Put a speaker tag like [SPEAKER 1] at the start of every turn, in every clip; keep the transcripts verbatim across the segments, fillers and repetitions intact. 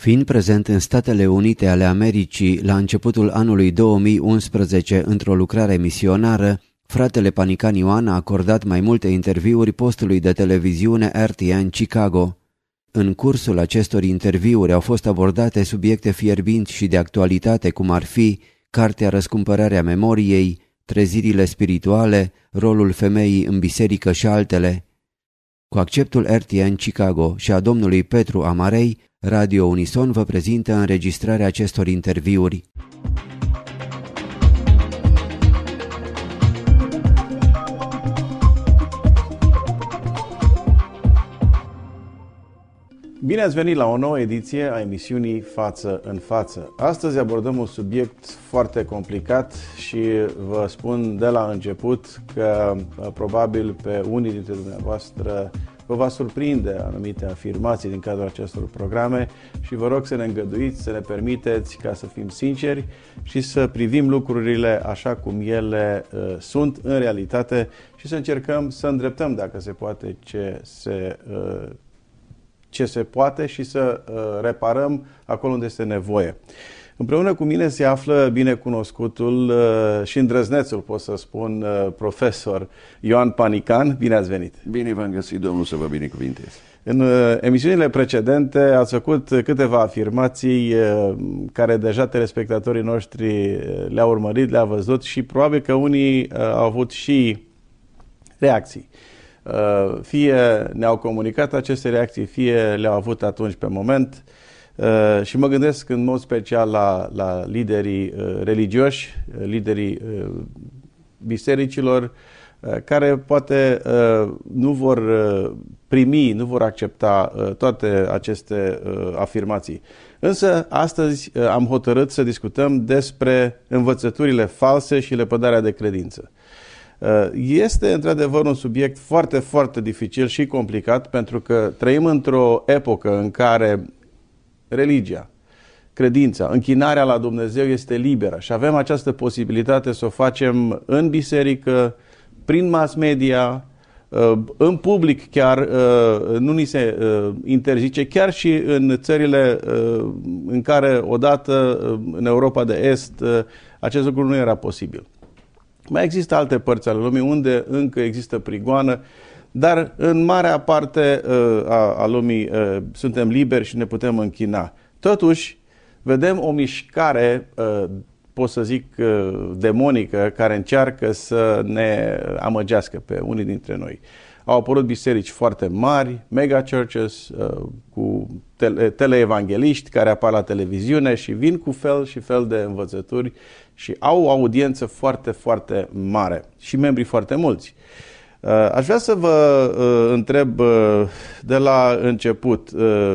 [SPEAKER 1] Fiind prezent în Statele Unite ale Americii la începutul anului două mii unsprezece într-o lucrare misionară, fratele Panican Ioan a acordat mai multe interviuri postului de televiziune R T N Chicago. În cursul acestor interviuri au fost abordate subiecte fierbinți și de actualitate, cum ar fi cartea Răscumpărarea memoriei, trezirile spirituale, rolul femeii în biserică și altele. Cu acceptul R T N Chicago și a domnului Petru Amarei, Radio Unison vă prezintă înregistrarea acestor interviuri.
[SPEAKER 2] Bine ați venit la o nouă ediție a emisiunii Față în Față. Astăzi abordăm un subiect foarte complicat și vă spun de la început că probabil pe unii dintre dumneavoastră vă va surprinde anumite afirmații din cadrul acestor programe și vă rog să ne îngăduiți, să ne permiteți ca să fim sinceri și să privim lucrurile așa cum ele uh, sunt în realitate și să încercăm să îndreptăm, dacă se poate, ce se uh, ce se poate și să uh, reparăm acolo unde este nevoie. Împreună cu mine se află binecunoscutul uh, și îndrăznețul, pot să spun, uh, profesor Ioan Panican. Bine ați venit!
[SPEAKER 3] Bine v-am găsit, Domnul, să vă binecuvintez.
[SPEAKER 2] În uh, emisiunile precedente ați făcut câteva afirmații uh, care deja telespectatorii noștri le-au urmărit, le-au văzut și probabil că unii uh, au avut și reacții. Fie ne-au comunicat aceste reacții, fie le-au avut atunci pe moment și mă gândesc în mod special la, la liderii religioși, liderii bisericilor, care poate nu vor primi, nu vor accepta toate aceste afirmații. Însă astăzi am hotărât să discutăm despre învățăturile false și lepădarea de credință. Este într-adevăr un subiect foarte, foarte dificil și complicat, pentru că trăim într-o epocă în care religia, credința, închinarea la Dumnezeu este liberă și avem această posibilitate să o facem în biserică, prin mass media, în public chiar, nu ni se interzice, chiar și în țările în care odată în Europa de Est acest lucru nu era posibil. Mai există alte părți ale lumii unde încă există prigoană, dar în marea parte uh, a, a lumii uh, suntem liberi și ne putem închina. Totuși, vedem o mișcare, uh, pot să zic, uh, demonică, care încearcă să ne amăgească pe unii dintre noi. Au apărut biserici foarte mari, mega churches, uh, cu tele- teleevangeliști care apar la televiziune și vin cu fel și fel de învățături și au o audiență foarte, foarte mare și membri foarte mulți. Aș vrea să vă întreb de la început,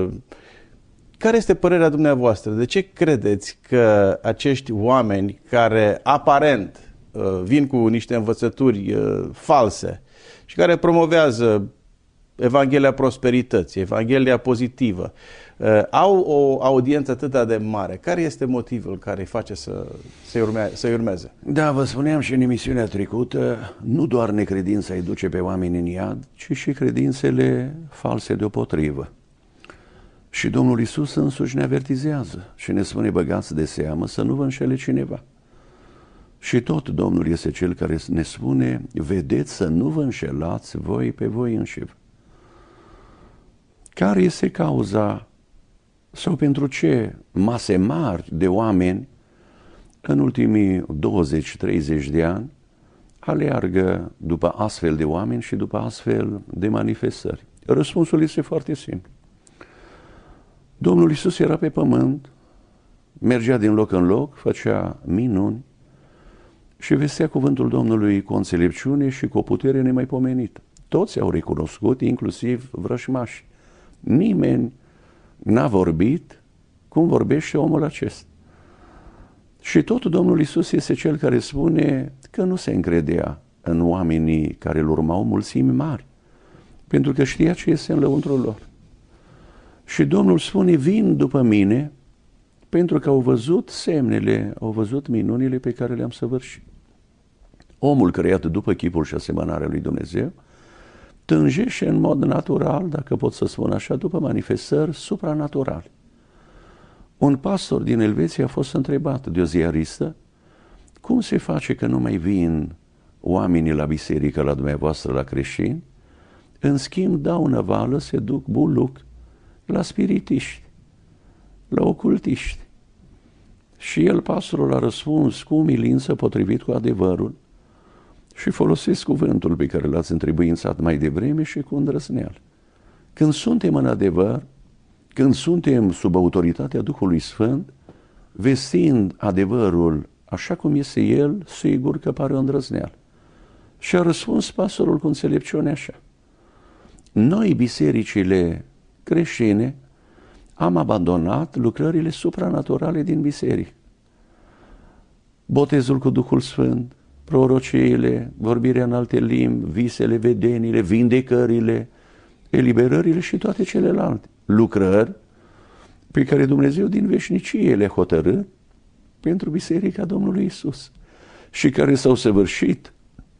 [SPEAKER 2] care este părerea dumneavoastră? De ce credeți că acești oameni care aparent vin cu niște învățături false și care promovează Evanghelia prosperității, Evanghelia pozitivă, au o audiență atât de mare? Care este motivul care îi face să, să, urme, să urmeze?
[SPEAKER 3] Da, vă spuneam și în emisiunea trecută, nu doar necredința îi duce pe oameni în iad, ci și credințele false deopotrivă. Și Domnul Iisus însuși ne avertizează și ne spune: băgați de seamă să nu vă înșele cineva. Și tot Domnul este Cel care ne spune: vedeți să nu vă înșelați voi pe voi înșivă. Care este cauza sau pentru ce mase mari de oameni în ultimii douăzeci treizeci de ani aleargă după astfel de oameni și după astfel de manifestări? Răspunsul este foarte simplu. Domnul Iisus era pe pământ, mergea din loc în loc, făcea minuni și vestea cuvântul Domnului cu o înțelepciune și cu o putere nemaipomenită. Toți au recunoscut, inclusiv vrășmași. Nimeni n-a vorbit cum vorbește omul acesta. Și tot Domnul Iisus este Cel care spune că nu se încredea în oamenii care îl urmau, mulțimi mari, pentru că știa ce este în lăuntrul lor. Și Domnul spune: vin după mine pentru că au văzut semnele, au văzut minunile pe care le-am săvârșit. Omul creat după chipul și asemănarea lui Dumnezeu tânjește în mod natural, dacă pot să spun așa, după manifestări supranaturale. Un pastor din Elveția a fost întrebat de o ziaristă: cum se face că nu mai vin oamenii la biserică la dumneavoastră, la creștini? În schimb, dau năvală, se duc buluc la spiritiști, la ocultiști. Și el, pastorul, a răspuns cu umilință, potrivit cu adevărul, și folosesc cuvântul pe care l-ați întrebuințat mai devreme și cu îndrăzneală. Când suntem în adevăr, când suntem sub autoritatea Duhului Sfânt, vestind adevărul așa cum este el, sigur că pare o îndrăzneală. Și a răspuns pastorul cu înțelepciune așa: noi, bisericile creștine, am abandonat lucrările supranaturale din biserică. Botezul cu Duhul Sfânt, prorociile, vorbirea în alte limbi, visele, vedenile, vindecările, eliberările și toate celelalte lucrări pe care Dumnezeu din veșnicie le-a hotărât pentru Biserica Domnului Isus și care s-au săvârșit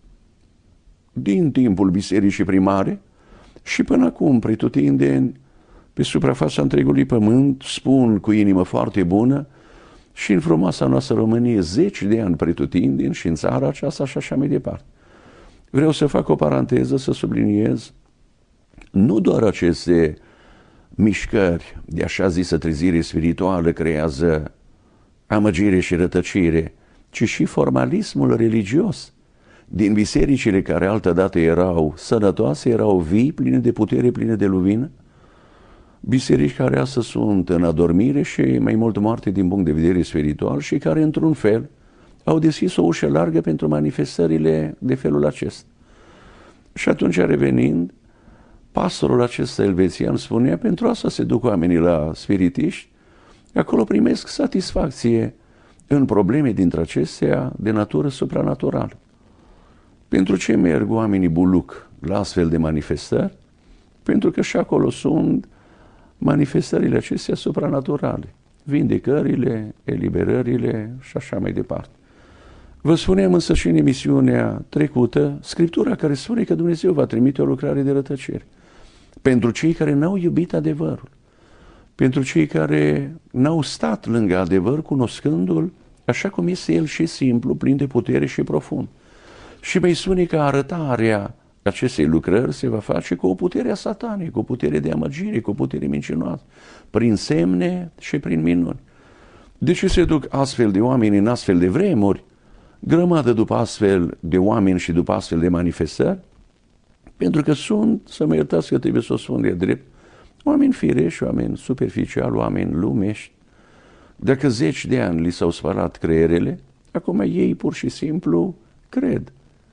[SPEAKER 3] din timpul bisericii primare și până acum, pretutindeni, pe suprafața întregului pământ, spun cu inimă foarte bună, și în frumoasa noastră Românie zeci de ani pretutindeni și în țara aceasta și așa mai departe. Vreau să fac o paranteză, să subliniez nu doar aceste mișcări de așa zisă trezire spirituală creează amăgire și rătăcire, ci și formalismul religios din bisericile care altădată erau sănătoase, erau vii, pline de putere, pline de lumină, biserici care astăzi sunt în adormire și mai mult moarte din punct de vedere spiritual și care, într-un fel, au deschis o ușă largă pentru manifestările de felul acesta. Și atunci, revenind, pastorul acesta elvețian spunea: pentru asta se duc oamenii la spiritiști, acolo primesc satisfacție în probleme dintre acestea de natură supranaturală. Pentru ce merg oamenii buluc la astfel de manifestări? Pentru că și acolo sunt manifestările acestea supranaturale, vindecările, eliberările și așa mai departe. Vă spuneam însă și în emisiunea trecută Scriptura care spune că Dumnezeu va trimite o lucrare de rătăcire pentru cei care n-au iubit adevărul, pentru cei care n-au stat lângă adevăr cunoscându-l așa cum este el și simplu, plin de putere și profund. Și mai spune că arătarea acestei lucrări se va face cu o putere a satanei, cu o putere de amăgire, cu o putere mincinoasă, prin semne și prin minuni. De ce se duc astfel de oameni în astfel de vremuri, grămadă după astfel de oameni și după astfel de manifestări? Pentru că sunt, să mă iertați că trebuie să o spun de drept, oameni firești, oameni superficiali, oameni lumești. Dacă zeci de ani li s-au spălat creierele, acum ei pur și simplu cred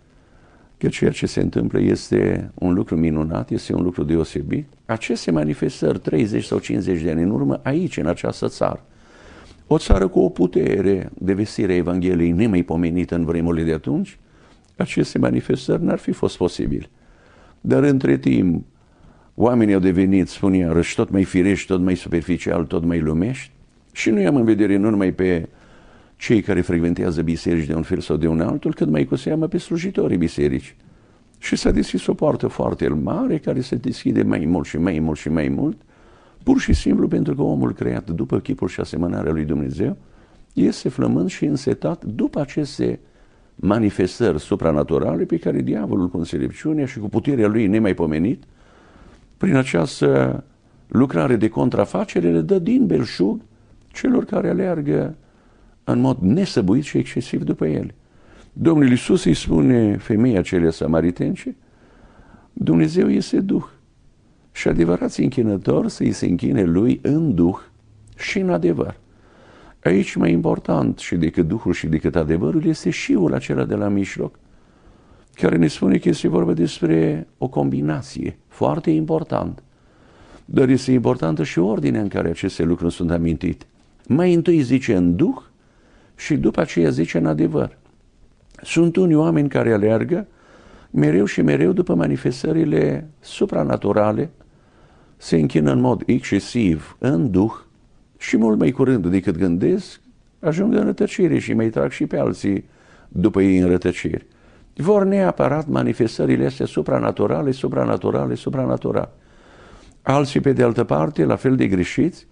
[SPEAKER 3] că ceea ce se întâmplă este un lucru minunat, este un lucru deosebit. Aceste manifestări, treizeci sau cincizeci de ani în urmă, aici, în această țară, o țară cu o putere de vestire a Evangheliei nemaipomenită în vremurile de atunci, aceste manifestări n-ar fi fost posibile. Dar între timp, oamenii au devenit, spun iarăși, tot mai firești, tot mai superficial, tot mai lumești și nu i-am în vedere nu numai pe cei care frecventează biserici de un fel sau de un altul, cât mai cu seamă pe slujitorii biserici. Și s-a deschis o poartă foarte mare care se deschide mai mult și mai mult și mai mult, pur și simplu pentru că omul creat după chipul și asemănarea lui Dumnezeu este flămând și însetat după aceste manifestări supranaturale pe care diavolul cu înțelepciunea și cu puterea lui nemaipomenit, prin această lucrare de contrafacere, le dă din belșug celor care aleargă în mod nesăbuit și excesiv după ele. Domnul Iisus îi spune femeia acelea samaritence: Dumnezeu este Duh și adevărați închinători să îi se închine lui în Duh și în adevăr. Aici mai important și decât Duhul și decât adevărul este șiul acela de la mijloc, care ne spune că este vorba despre o combinație foarte importantă. Dar este importantă și ordinea în care aceste lucruri sunt amintite. Mai întâi zice în Duh și după aceea zice în adevăr. Sunt unii oameni care aleargă mereu și mereu după manifestările supranaturale, se închină în mod excesiv în Duh și mult mai curând decât gândesc, ajung în rătăcire și mai trag și pe alții după ei în rătăcire. Vor neapărat manifestările astea supranaturale, supranaturale, supranaturale. Alții, pe de altă parte, la fel de greșiți,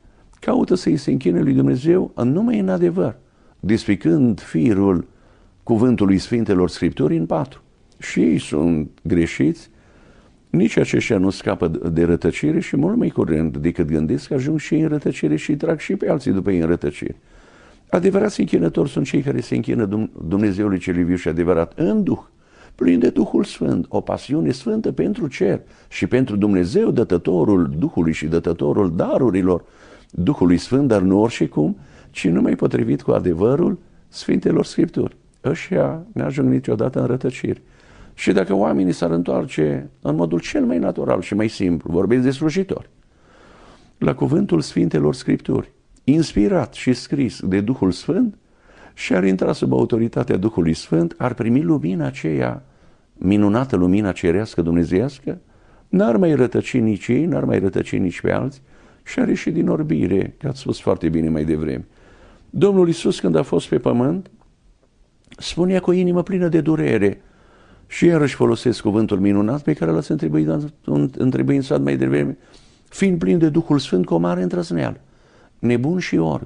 [SPEAKER 3] caută să-i se închine lui Dumnezeu numai în adevăr, despicând firul cuvântului Sfintelor Scripturi în patru. Și ei sunt greșiți, nici aceștia nu scapă de rătăcire și mult mai curând decât gândesc că ajung și în rătăcire și trag și pe alții după ei în rătăcire. Adevărați închinători sunt cei care se închină Dumnezeului cel viu și adevărat în Duh, plin de Duhul Sfânt, o pasiune sfântă pentru cer și pentru Dumnezeu, dătătorul Duhului și dătătorul darurilor Duhului Sfânt, dar nu oricum, ci numai potrivit cu adevărul Sfintelor Scripturi. Ăștia ne ajung niciodată în rătăcire. Și dacă oamenii s-ar întoarce în modul cel mai natural și mai simplu, vorbesc de slujitori, la cuvântul Sfintelor Scripturi, inspirat și scris de Duhul Sfânt, și ar intra sub autoritatea Duhului Sfânt, ar primi lumina aceea, minunată lumina cerească dumnezeiască, n-ar mai rătăci nici ei, n-ar mai rătăci nici pe alții și ar ieși din orbire, că ați spus foarte bine mai devreme. Domnul Iisus, când a fost pe pământ, spunea cu o inimă plină de durere și iarăși folosesc cuvântul minunat pe care l-ați întrebuințat mai devreme, fiind plin de Duhul Sfânt cu o mare îndrăzneală, nebun și orbi.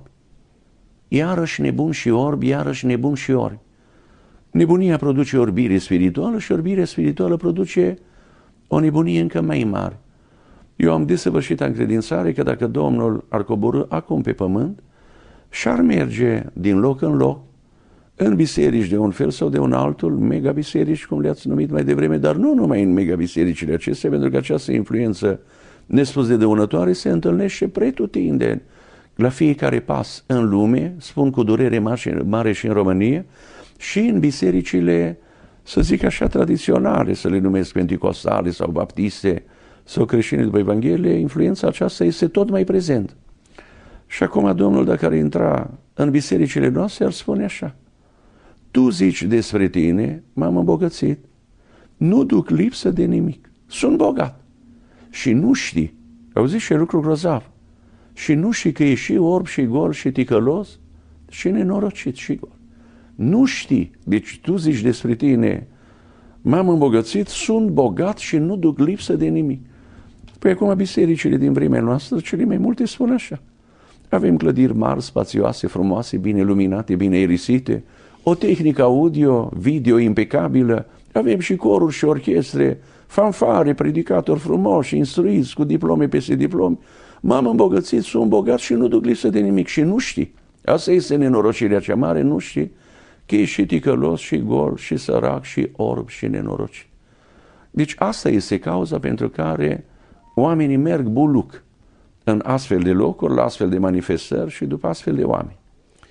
[SPEAKER 3] Iarăși nebun și orbi, iarăși nebun și orbi. Nebunia produce orbire spirituală și orbirea spirituală produce o nebunie încă mai mare. Eu am desăvârșită încredințare că dacă Domnul ar coborî acum pe pământ și ar merge din loc în loc, în biserici de un fel sau de un altul, megabiserici, cum le-ați numit mai devreme, dar nu numai în megabisericile acestea, pentru că această influență nespus de dăunătoare se întâlnește pretutindeni, la fiecare pas în lume, spun cu durere mare și în România, și în bisericile, să zic așa, tradiționale, să le numesc penticostale sau baptiste sau creștine după Evanghelie, influența aceasta este tot mai prezent. Și acum Domnul, dacă ar intra în bisericile noastre, ar spune așa: tu zici despre tine, m-am îmbogățit, nu duc lipsă de nimic, sunt bogat și nu știi, auziți ce lucru grozav, și nu știi că e și orb și gol și ticălos și nenorocit și gol. Nu știi, deci tu zici despre tine, m-am îmbogățit, sunt bogat și nu duc lipsă de nimic. Păi acum bisericile din vremea noastră, cele mai multe spun așa. Avem clădiri mari, spațioase, frumoase, bine luminate, bine aerisite, o tehnică audio, video impecabilă, avem și coruri și orchestre, fanfare, predicatori frumoși, instruiți, cu diplome peste diplome. M-am îmbogățit, sunt bogat și nu duc lipsă de nimic. Și nu știi, asta este nenorocirea cea mare, nu știi că e și ticălos, și gol, și sărac, și orb, și nenorocit. Deci asta este cauza pentru care oamenii merg buluc în astfel de locuri, la astfel de manifestări și după astfel de oameni.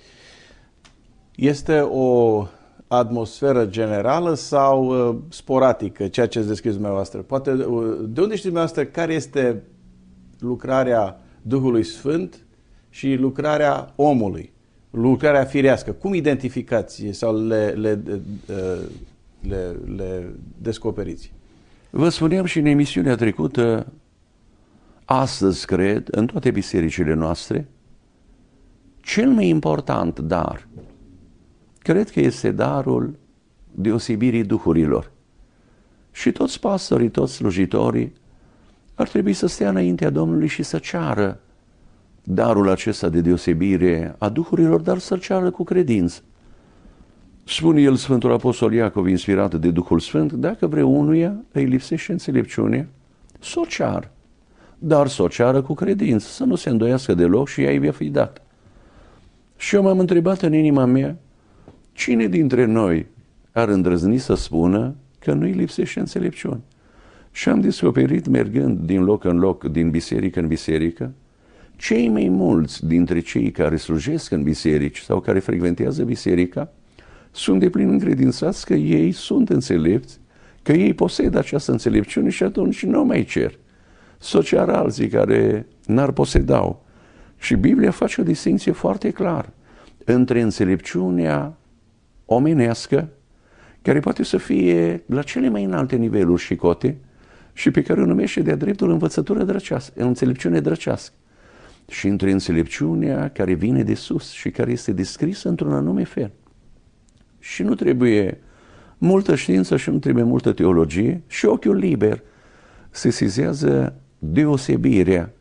[SPEAKER 2] Este o atmosferă generală sau uh, sporadică, ceea ce ați descris dumneavoastră? Poate, uh, de unde știți dumneavoastră care este lucrarea Duhului Sfânt și lucrarea omului, lucrarea firească? Cum identificați sau le, le, le, le descoperiți?
[SPEAKER 3] Vă spuneam și în emisiunea trecută, astăzi, cred, în toate bisericile noastre, cel mai important dar, cred că este darul deosebirii duhurilor. Și toți pastorii, toți slujitorii ar trebui să stea înaintea Domnului și să ceară darul acesta de deosebire a duhurilor, dar să-l ceară cu credință. Spune el, Sfântul Apostol Iacov, inspirat de Duhul Sfânt, dacă vreunuia îi lipsește înțelepciunea, s-o ceară, dar s-o ceară cu credință, să nu se îndoiască deloc și ea îi va fi dată. Și eu m-am întrebat în inima mea, cine dintre noi ar îndrăzni să spună că nu îi lipsește înțelepciune? Și am descoperit, mergând din loc în loc, din biserică în biserică, cei mai mulți dintre cei care slujesc în biserici sau care frecventează biserica sunt de plin încredințați că ei sunt înțelepți, că ei posedă această înțelepciune și atunci nu mai cer. S-o ceară alții care n-ar poseda-o. Și Biblia face o distinție foarte clară între înțelepciunea omenească, care poate să fie la cele mai înalte niveluri și cote, și pe care o numește de-a dreptul învățătură drăcească, înțelepciune drăcească, și între înțelepciunea care vine de sus și care este descrisă într-un anume fel. Și nu trebuie multă știință și nu trebuie multă teologie și ochiul liber se sizează deosebirea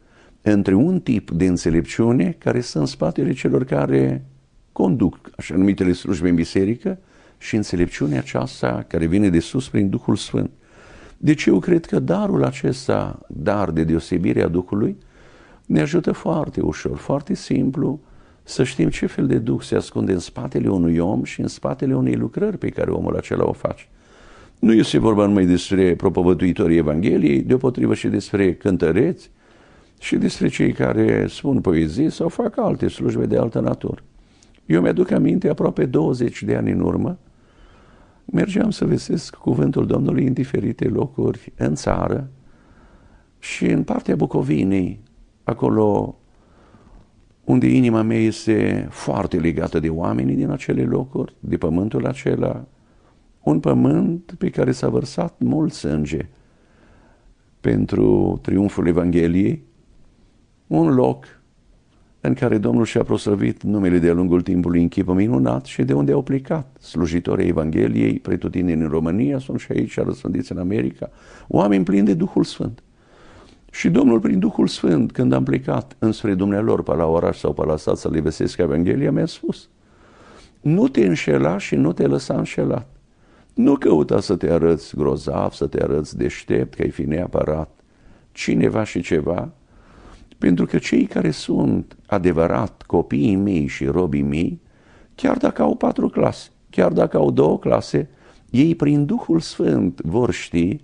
[SPEAKER 3] între un tip de înțelepciune care stă în spatele celor care conduc așa numitele slujbe în biserică și înțelepciunea aceasta care vine de sus prin Duhul Sfânt. Deci eu cred că darul acesta, dar de deosebire a Duhului, ne ajută foarte ușor, foarte simplu să știm ce fel de Duh se ascunde în spatele unui om și în spatele unei lucrări pe care omul acela o face. Nu este vorba numai despre propovăduitorii Evangheliei, deopotrivă și despre cântăreți și despre cei care spun poezii sau fac alte slujbe de altă natură. Eu mi-aduc aminte, aproape douăzeci de ani în urmă, mergeam să vestesc cuvântul Domnului în diferite locuri în țară și în partea Bucovinei, acolo unde inima mea este foarte legată de oamenii din acele locuri, de pământul acela, un pământ pe care s-a vărsat mult sânge pentru triumful Evangheliei, un loc în care Domnul și-a proslăvit numele de-a lungul timpului în chip minunat și de unde au plecat slujitorii Evangheliei pretutindeni în România, sunt și aici răspândiți în America, oameni plini de Duhul Sfânt. Și Domnul, prin Duhul Sfânt, când am plecat înspre dumnealor pe la oraș sau pe la sat să le vestesc Evanghelia, mi-a spus: nu te înșela și nu te lăsa înșelat. Nu căuta să te arăți grozav, să te arăți deștept, că ai fi neapărat cineva și ceva, pentru că cei care sunt adevărat copiii mei și robii mei, chiar dacă au patru clase, chiar dacă au două clase, ei prin Duhul Sfânt vor ști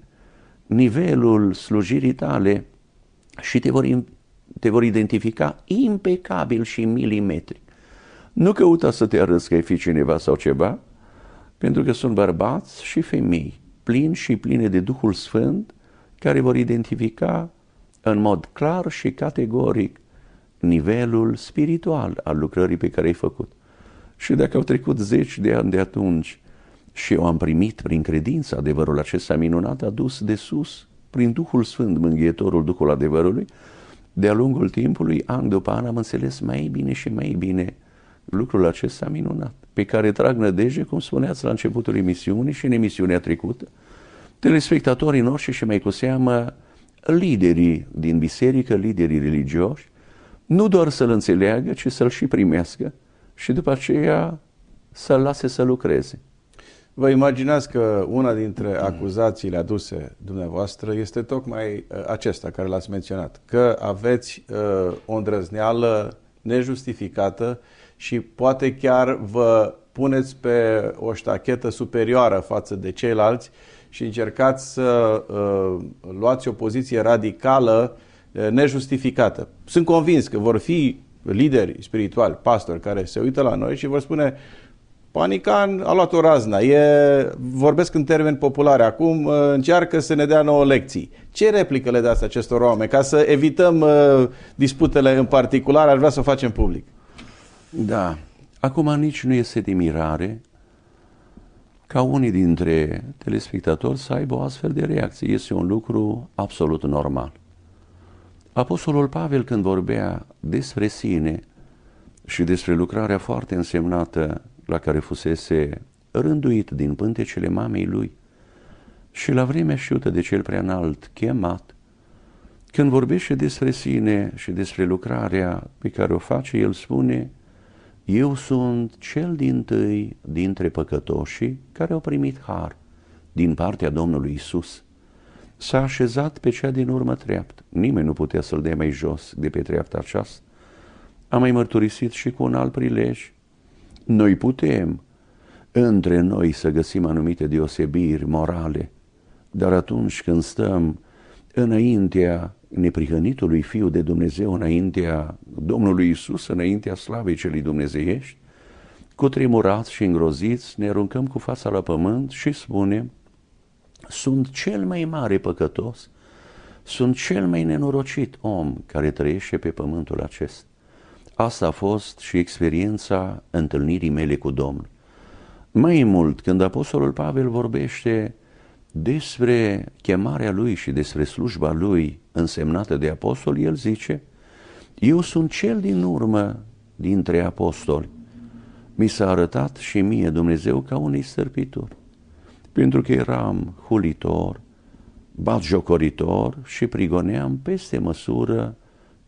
[SPEAKER 3] nivelul slujirii tale și te vor, te vor identifica impecabil și milimetric. Nu căuta să te arăți că ai fi cineva sau ceva, pentru că sunt bărbați și femei plini și pline de Duhul Sfânt care vor identifica în mod clar și categoric nivelul spiritual al lucrării pe care ai făcut. Și dacă au trecut zeci de ani de atunci și eu am primit prin credință adevărul acesta minunat adus de sus, prin Duhul Sfânt, Mânghietorul, Duhul adevărului, de-a lungul timpului, an după an, am înțeles mai bine și mai bine lucrul acesta minunat, pe care trag nădejde, cum spuneați la începutul emisiunii și în emisiunea trecută, telespectatorii noștri și mai cu seamă liderii din biserică, liderii religioși, nu doar să-l înțeleagă, ci să-l și primească și după aceea să-l lase să lucreze.
[SPEAKER 2] Vă imaginați că una dintre acuzațiile aduse dumneavoastră este tocmai acesta care l-ați menționat, că aveți uh, o îndrăzneală nejustificată și poate chiar vă puneți pe o ștachetă superioară față de ceilalți și încercați să uh, luați o poziție radicală uh, nejustificată. Sunt convins că vor fi lideri spirituali, pastori, care se uită la noi și vor spune: Panican a luat o razna, e, vorbesc în termeni populare acum, încearcă să ne dea nouă lecții. Ce replică le dați acestor oameni? Ca să evităm uh, disputele în particular, aș vrea să o facem public.
[SPEAKER 3] Da, acum nici nu este de mirare ca unii dintre telespectatori să aibă o astfel de reacție. Este un lucru absolut normal. Apostolul Pavel, când vorbea despre sine și despre lucrarea foarte însemnată la care fusese rânduit din pântecele mamei lui și la vremea știută de cel prea înalt chemat, când vorbește despre sine și despre lucrarea pe care o face, el spune: eu sunt cel dintâi dintre păcătoșii care au primit har din partea Domnului Isus. S-a așezat pe cea din urmă treaptă. Nimeni nu putea să-l dea mai jos de pe treapta aceasta. Am mai mărturisit și cu un alt prilej. Noi putem între noi să găsim anumite deosebiri morale, dar atunci când stăm înaintea neprihănitului Fiu de Dumnezeu, înaintea Domnului Isus, înaintea slavei celei dumnezeiești, cutremurați și îngroziți, ne aruncăm cu fața la pământ și spunem: sunt cel mai mare păcătos, sunt cel mai nenorocit om care trăiește pe pământul acesta. Asta a fost și experiența întâlnirii mele cu Domnul. Mai mult, când Apostolul Pavel vorbește despre chemarea lui și despre slujba lui însemnată de apostol, el zice: eu sunt cel din urmă dintre apostoli. Mi s-a arătat și mie Dumnezeu ca unui stârpitor, pentru că eram hulitor, batjocoritor și prigoneam peste măsură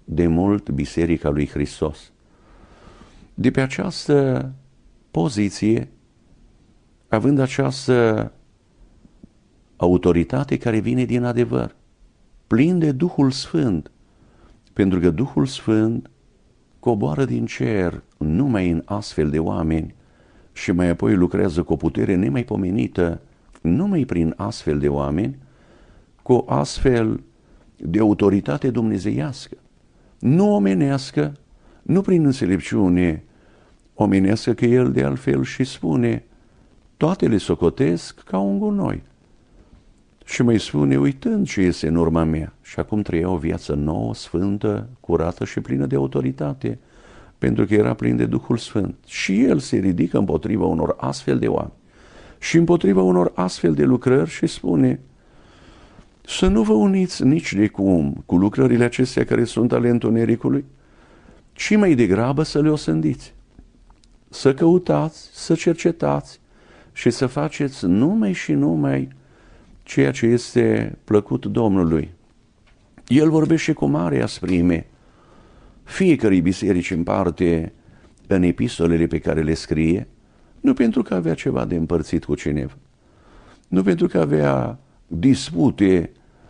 [SPEAKER 3] de mult Biserica lui Hristos. De pe această poziție, având această autoritate care vine din adevăr, plin de Duhul Sfânt, pentru că Duhul Sfânt coboară din cer numai în astfel de oameni și mai apoi lucrează cu o putere nemaipomenită numai prin astfel de oameni, cu o astfel de autoritate dumnezeiască, nu omenească, nu prin înțelepciune omenească, că el de altfel și spune, toate le socotesc ca un gunoi. Și mai spune, uitând ce este în urma mea, și acum trăia o viață nouă, sfântă, curată și plină de autoritate, pentru că era plin de Duhul Sfânt. Și el se ridică împotriva unor astfel de oameni și împotriva unor astfel de lucrări și spune, să nu vă uniți nici de cum cu lucrările acestea care sunt ale întunericului, ci mai degrabă să le osândiți, să căutați, să cercetați și să faceți numai și numai ceea ce este plăcut Domnului. El vorbește cu mare asprime fiecărei biserici în parte în epistolele pe care le scrie, nu pentru că avea ceva de împărțit cu cineva, nu pentru că avea dispute,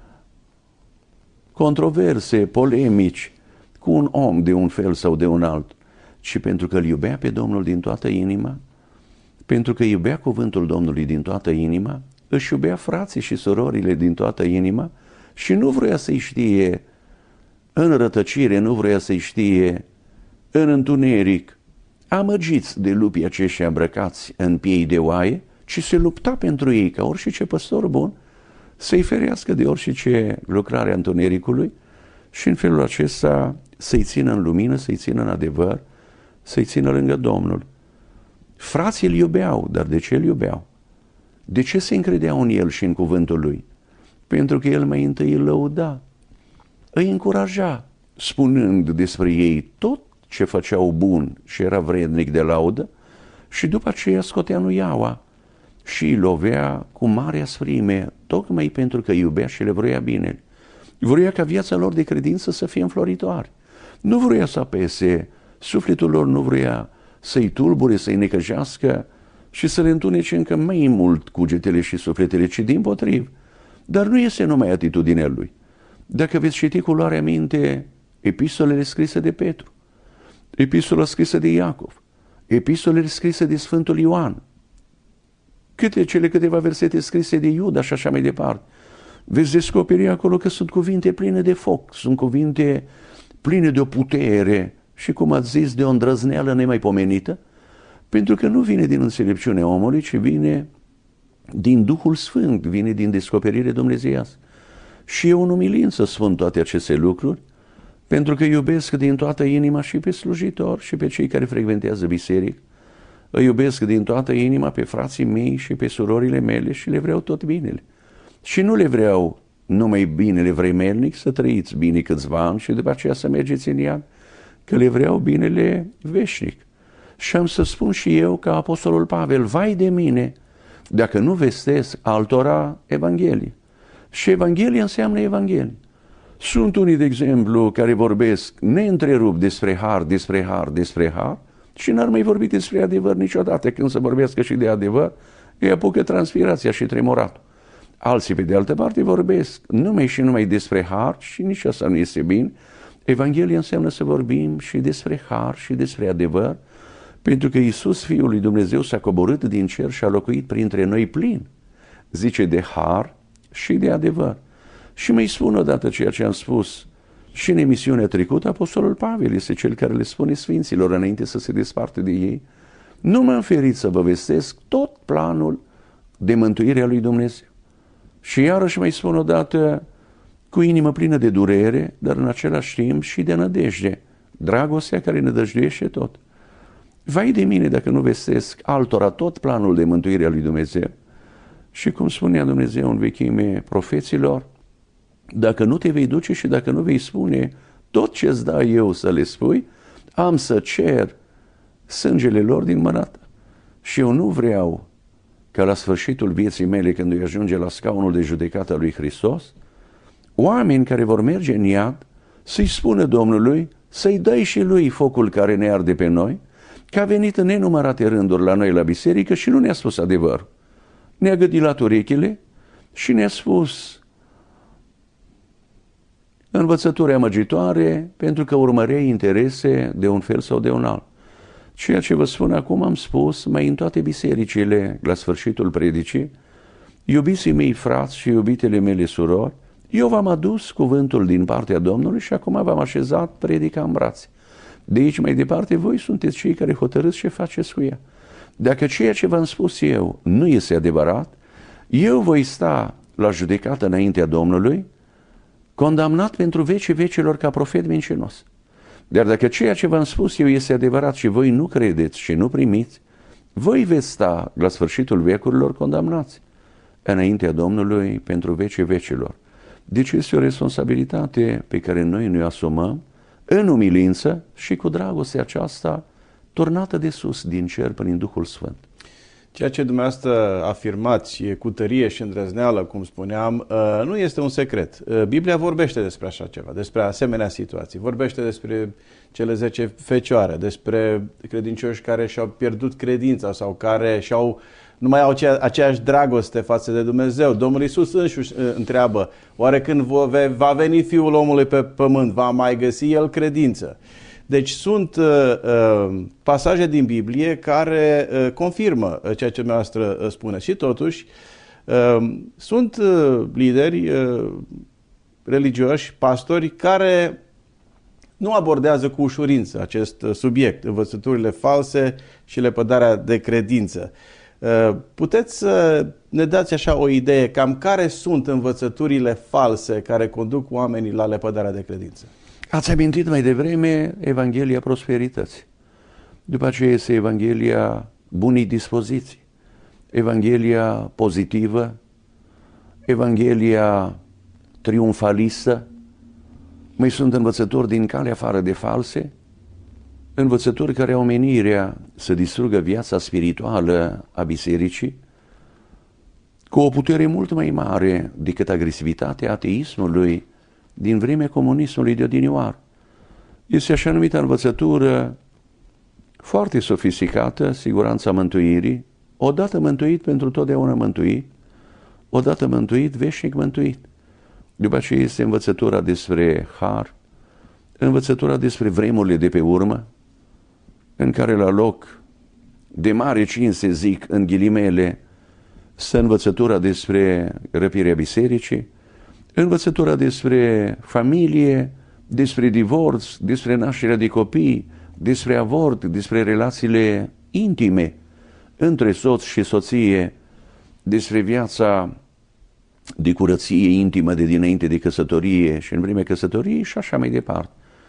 [SPEAKER 3] controverse, polemici cu un om de un fel sau de un alt, ci pentru că îl iubea pe Domnul din toată inima, pentru că iubea cuvântul Domnului din toată inima, își iubea frații și surorile din toată inima și nu vrea să-i știe în rătăcire, nu vrea să-i știe în întuneric, amăgiți de lupii aceștia îmbrăcați în piei de oaie, ci se lupta pentru ei, ca orice păstor bun, să-i ferească de orice lucrare a întunericului și în felul acesta să-i țină în lumină, să-i țină în adevăr, să-i țină lângă Domnul. Frații îl iubeau, dar de ce îl iubeau? De ce se încredeau în el și în cuvântul lui? Pentru că el mai întâi îl lăuda, îi încuraja, spunând despre ei tot ce făceau bun și era vrednic de laudă, și după aceea scotea nuiaua și îi lovea cu mare asprime, tocmai pentru că iubea și le vrea bine. Vrea ca viața lor de credință să fie înfloritoare. Nu vrea să apese, sufletul lor nu vrea să-i tulbure, să-i necăjească și să le întunece încă mai mult cugetele și sufletele, ci dimpotrivă. Dar nu este numai atitudinea lui. Dacă veți citi cu luarea minte epistolele scrise de Petru, epistola scrisă de Iacov, epistolele scrise de Sfântul Ioan, câte cele câteva versete scrise de Iuda și așa mai departe, veți descoperi acolo că sunt cuvinte pline de foc, sunt cuvinte pline de o putere și, cum ați zis, de o îndrăzneală nemaipomenită, pentru că nu vine din înțelepciunea omului, ci vine din Duhul Sfânt, vine din descoperire dumnezeiască. Și e o umilință spun toate aceste lucruri, pentru că iubesc din toată inima și pe slujitori și pe cei care frecventează biserică. Îi iubesc din toată inima pe frații mei și pe surorile mele și le vreau tot binele. Și nu le vreau numai binele vremelnic, să trăiți bine câțiva ani și după aceea să mergeți în iad, că le vreau binele veșnic. Și am să spun și eu ca apostolul Pavel, vai de mine dacă nu vestesc altora Evanghelie. Și Evanghelia înseamnă Evanghelie. Sunt unii, de exemplu, care vorbesc neîntrerupt despre har, despre har, despre har și n-ar mai vorbi despre adevăr niciodată. Când să vorbească și de adevăr, îi apucă transpirația și tremoratul. Alții, pe de altă parte, vorbesc numai și numai despre har și nici asta nu este bine. Evanghelia înseamnă să vorbim și despre har și despre adevăr, pentru că Iisus, Fiul lui Dumnezeu, s-a coborât din cer și a locuit printre noi plin, zice, de har și de adevăr. Și mai spun odată ceea ce am spus și în emisiunea trecută, apostolul Pavel este cel care le spune sfinților înainte să se desparte de ei, nu m-am ferit să vă vestesc tot planul de mântuire a lui Dumnezeu. Și iarăși mai spun odată, cu inimă plină de durere, dar în același timp și de nădejde, dragostea care nădăjduiește tot. Vai de mine dacă nu vestesc altora tot planul de mântuire a lui Dumnezeu. Și cum spunea Dumnezeu în vechime profeților, dacă nu te vei duce și dacă nu vei spune tot ce îți da eu să le spui, am să cer sângele lor din mâna ta. Și eu nu vreau ca la sfârșitul vieții mele, când îi ajunge la scaunul de judecată a lui Hristos, oameni care vor merge în iad să-i spună Domnului, să-i dai și lui focul care ne arde pe noi, că a venit în nenumărate rânduri la noi la biserică și nu ne-a spus adevăr. Ne-a gâdilat urechile și ne-a spus învățături amăgitoare pentru că urmărea interese de un fel sau de un alt. Ceea ce vă spun acum am spus mai în toate bisericile la sfârșitul predicii. Iubiții mei frați și iubitele mele surori, eu v-am adus cuvântul din partea Domnului și acum v-am așezat predica în brațe. De aici mai departe voi sunteți cei care hotărâți ce faceți cu ea. Dacă ceea ce v-am spus eu nu este adevărat, eu voi sta la judecată înaintea Domnului, condamnat pentru vecii vecilor ca profet mincinos. Dar dacă ceea ce v-am spus eu este adevărat și voi nu credeți și nu primiți, voi veți sta la sfârșitul veacurilor condamnați înaintea Domnului pentru vecii vecilor. Deci este o responsabilitate pe care noi ne asumăm în umilință și cu dragostea aceasta turnată de sus din cer prin Duhul Sfânt.
[SPEAKER 2] Ceea ce dumneavoastră afirmați cu tărie și îndrăzneală, cum spuneam, nu este un secret. Biblia vorbește despre așa ceva, despre asemenea situații. Vorbește despre cele zece fecioare, despre credincioși care și-au pierdut credința sau care și-au, nu mai au acea, aceeași dragoste față de Dumnezeu. Domnul Iisus însuși întreabă, oare când va veni Fiul omului pe pământ, va mai găsi El credință? Deci sunt uh, uh, pasaje din Biblie care uh, confirmă uh, ceea ce dumneavoastră uh, spune. Și totuși uh, sunt uh, lideri uh, religioși, pastori, care nu abordează cu ușurință acest uh, subiect, învățăturile false și lepădarea de credință. Uh, puteți să ne dați așa o idee cam care sunt învățăturile false care conduc oamenii la lepădarea de credință?
[SPEAKER 3] Ați amintit mai devreme Evanghelia prosperității. După aceea este Evanghelia bunii dispoziții, Evanghelia pozitivă, Evanghelia triumfalistă. Mai sunt învățători din cale afară de false, învățători care au menirea să distrugă viața spirituală a bisericii cu o putere mult mai mare decât agresivitatea ateismului din vremea comunismului de odinioară. Este așa numită învățătură foarte sofisticată, siguranța mântuirii, odată mântuit pentru totdeauna mântuit, odată mântuit, veșnic mântuit. După aceea este învățătura despre har, învățătura despre vremurile de pe urmă, în care la loc de mare cinste, zic în ghilimele, stă învățătura despre răpirea bisericii, învățătura despre familie, despre divorț, despre nașterea de copii, despre avort, despre relațiile intime între soț și soție, despre viața de curăție intimă de dinainte de căsătorie și în vremea căsătoriei și așa mai departe.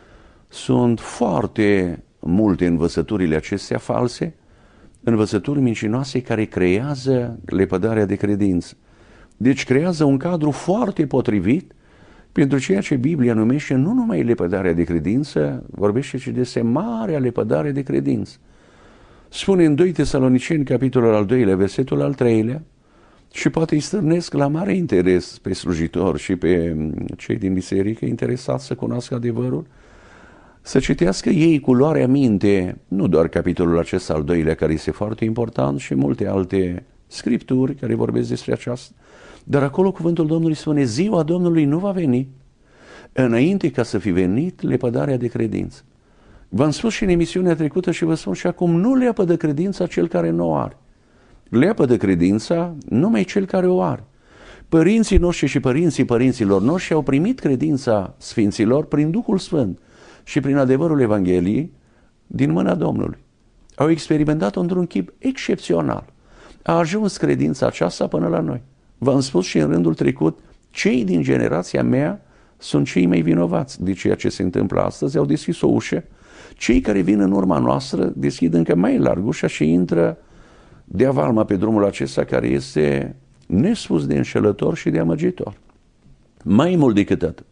[SPEAKER 3] Sunt foarte multe învățăturile acestea false, învățături mincinoase care creează lepădarea de credință. Deci creează un cadru foarte potrivit pentru ceea ce Biblia numește nu numai lepădarea de credință, vorbește și despre marea lepădare de credință. Spune în doi Tesaloniceni, capitolul al doilea, versetul al treilea, și poate îi stârnesc la mare interes pe slujitori și pe cei din biserică interesați să cunoască adevărul, să citească ei cu luarea minte, nu doar capitolul acesta al doilea, care este foarte important, și multe alte scripturi care vorbesc despre aceasta, dar acolo cuvântul Domnului spune, ziua Domnului nu va veni înainte ca să fi venit lepădarea de credință. V-am spus și în emisiunea trecută și vă spun și acum, nu lepădă credința cel care nu o are. Lepădă credința numai cel care o are. Părinții noștri și părinții părinților noștri au primit credința sfinților prin Duhul Sfânt și prin adevărul Evangheliei din mâna Domnului. Au experimentat-o într-un chip excepțional. A ajuns credința aceasta până la noi. V-am spus și în rândul trecut, cei din generația mea sunt cei mai vinovați de ceea ce se întâmplă astăzi, au deschis o ușă. Cei care vin în urma noastră deschid încă mai larg ușa și intră de avalma pe drumul acesta care este nespus de înșelător și de amăgitor. Mai mult decât atât,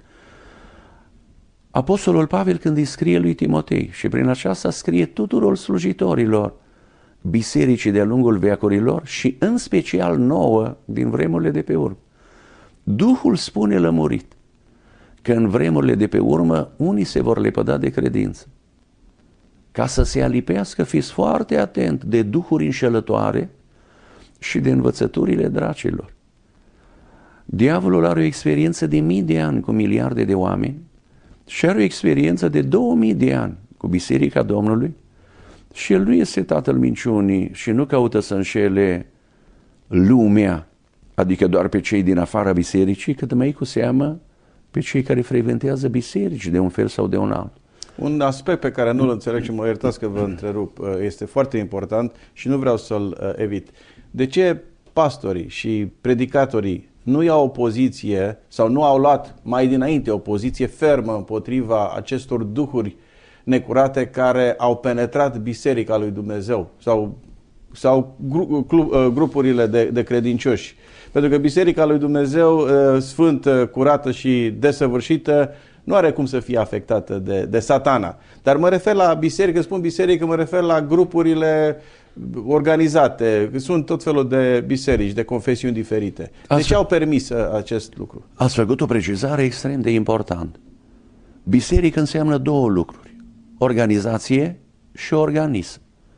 [SPEAKER 3] Apostolul Pavel, când îi scrie lui Timotei și prin aceasta scrie tuturor slujitorilor bisericii de-a lungul veacurilor și în special nouă din vremurile de pe urmă, Duhul spune lămurit că în vremurile de pe urmă unii se vor lepăda de credință. Ca să se alipească, fiți foarte atent de duhuri înșelătoare și de învățăturile dracilor. Diavolul are o experiență de mii de ani cu miliarde de oameni și are o experiență de două mii de ani cu Biserica Domnului și el nu este tatăl minciunii și nu caută să înșele lumea, adică doar pe cei din afara bisericii, cât mai cu seamă pe cei care frecventează biserici de un fel sau de un alt.
[SPEAKER 2] Un aspect pe care nu-l înțeleg și mă iertați că vă întrerup, este foarte important și nu vreau să-l evit. De ce pastorii și predicatorii nu iau o poziție sau nu au luat mai dinainte o poziție fermă împotriva acestor duhuri necurate care au penetrat Biserica lui Dumnezeu sau, sau gru, clu, grupurile de, de credincioși? Pentru că Biserica lui Dumnezeu, sfântă, curată și desăvârșită, nu are cum să fie afectată de, de Satana. Dar mă refer la biserică, spun biserică, mă refer la grupurile organizate. Sunt tot felul de biserici, de confesiuni diferite. De ce au permis acest lucru?
[SPEAKER 3] Ați făcut o precizare extrem de importantă. Biserică înseamnă două lucruri. Organizație și organism.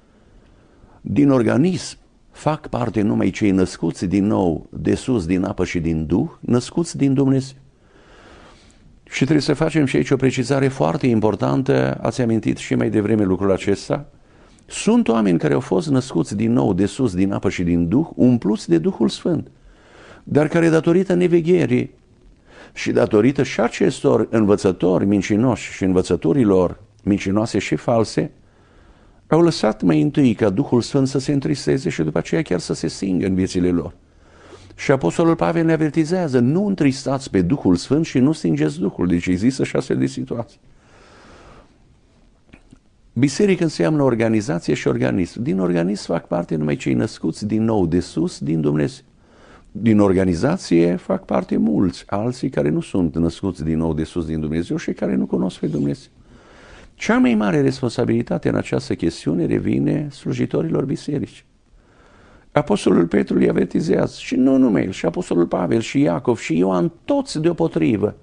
[SPEAKER 3] Din organism fac parte numai cei născuți din nou de sus, din apă și din Duh, născuți din Dumnezeu. Și trebuie să facem și aici o precizare foarte importantă, ați amintit și mai devreme lucrul acesta. Sunt oameni care au fost născuți din nou de sus, din apă și din Duh, umpluți de Duhul Sfânt, dar care datorită nevegherii și datorită și acestor învățători mincinoși și învățăturilor mincinoase și false, au lăsat mai întâi ca Duhul Sfânt să se întristeze și după aceea chiar să se stingă în viețile lor. Și Apostolul Pavel ne avertizează, nu întristați pe Duhul Sfânt și nu stingeți Duhul. Deci există și astfel de situații. Biserică înseamnă organizație și organism. Din organism fac parte numai cei născuți din nou de sus, din Dumnezeu. Din organizație fac parte mulți, alții care nu sunt născuți din nou de sus din Dumnezeu și care nu cunosc pe Dumnezeu. Cea mai mare responsabilitate în această chestiune revine slujitorilor biserici. Apostolul Petru îi avertizează și nu numai el, și Apostolul Pavel, și Iacov, și Ioan, toți deopotrivă.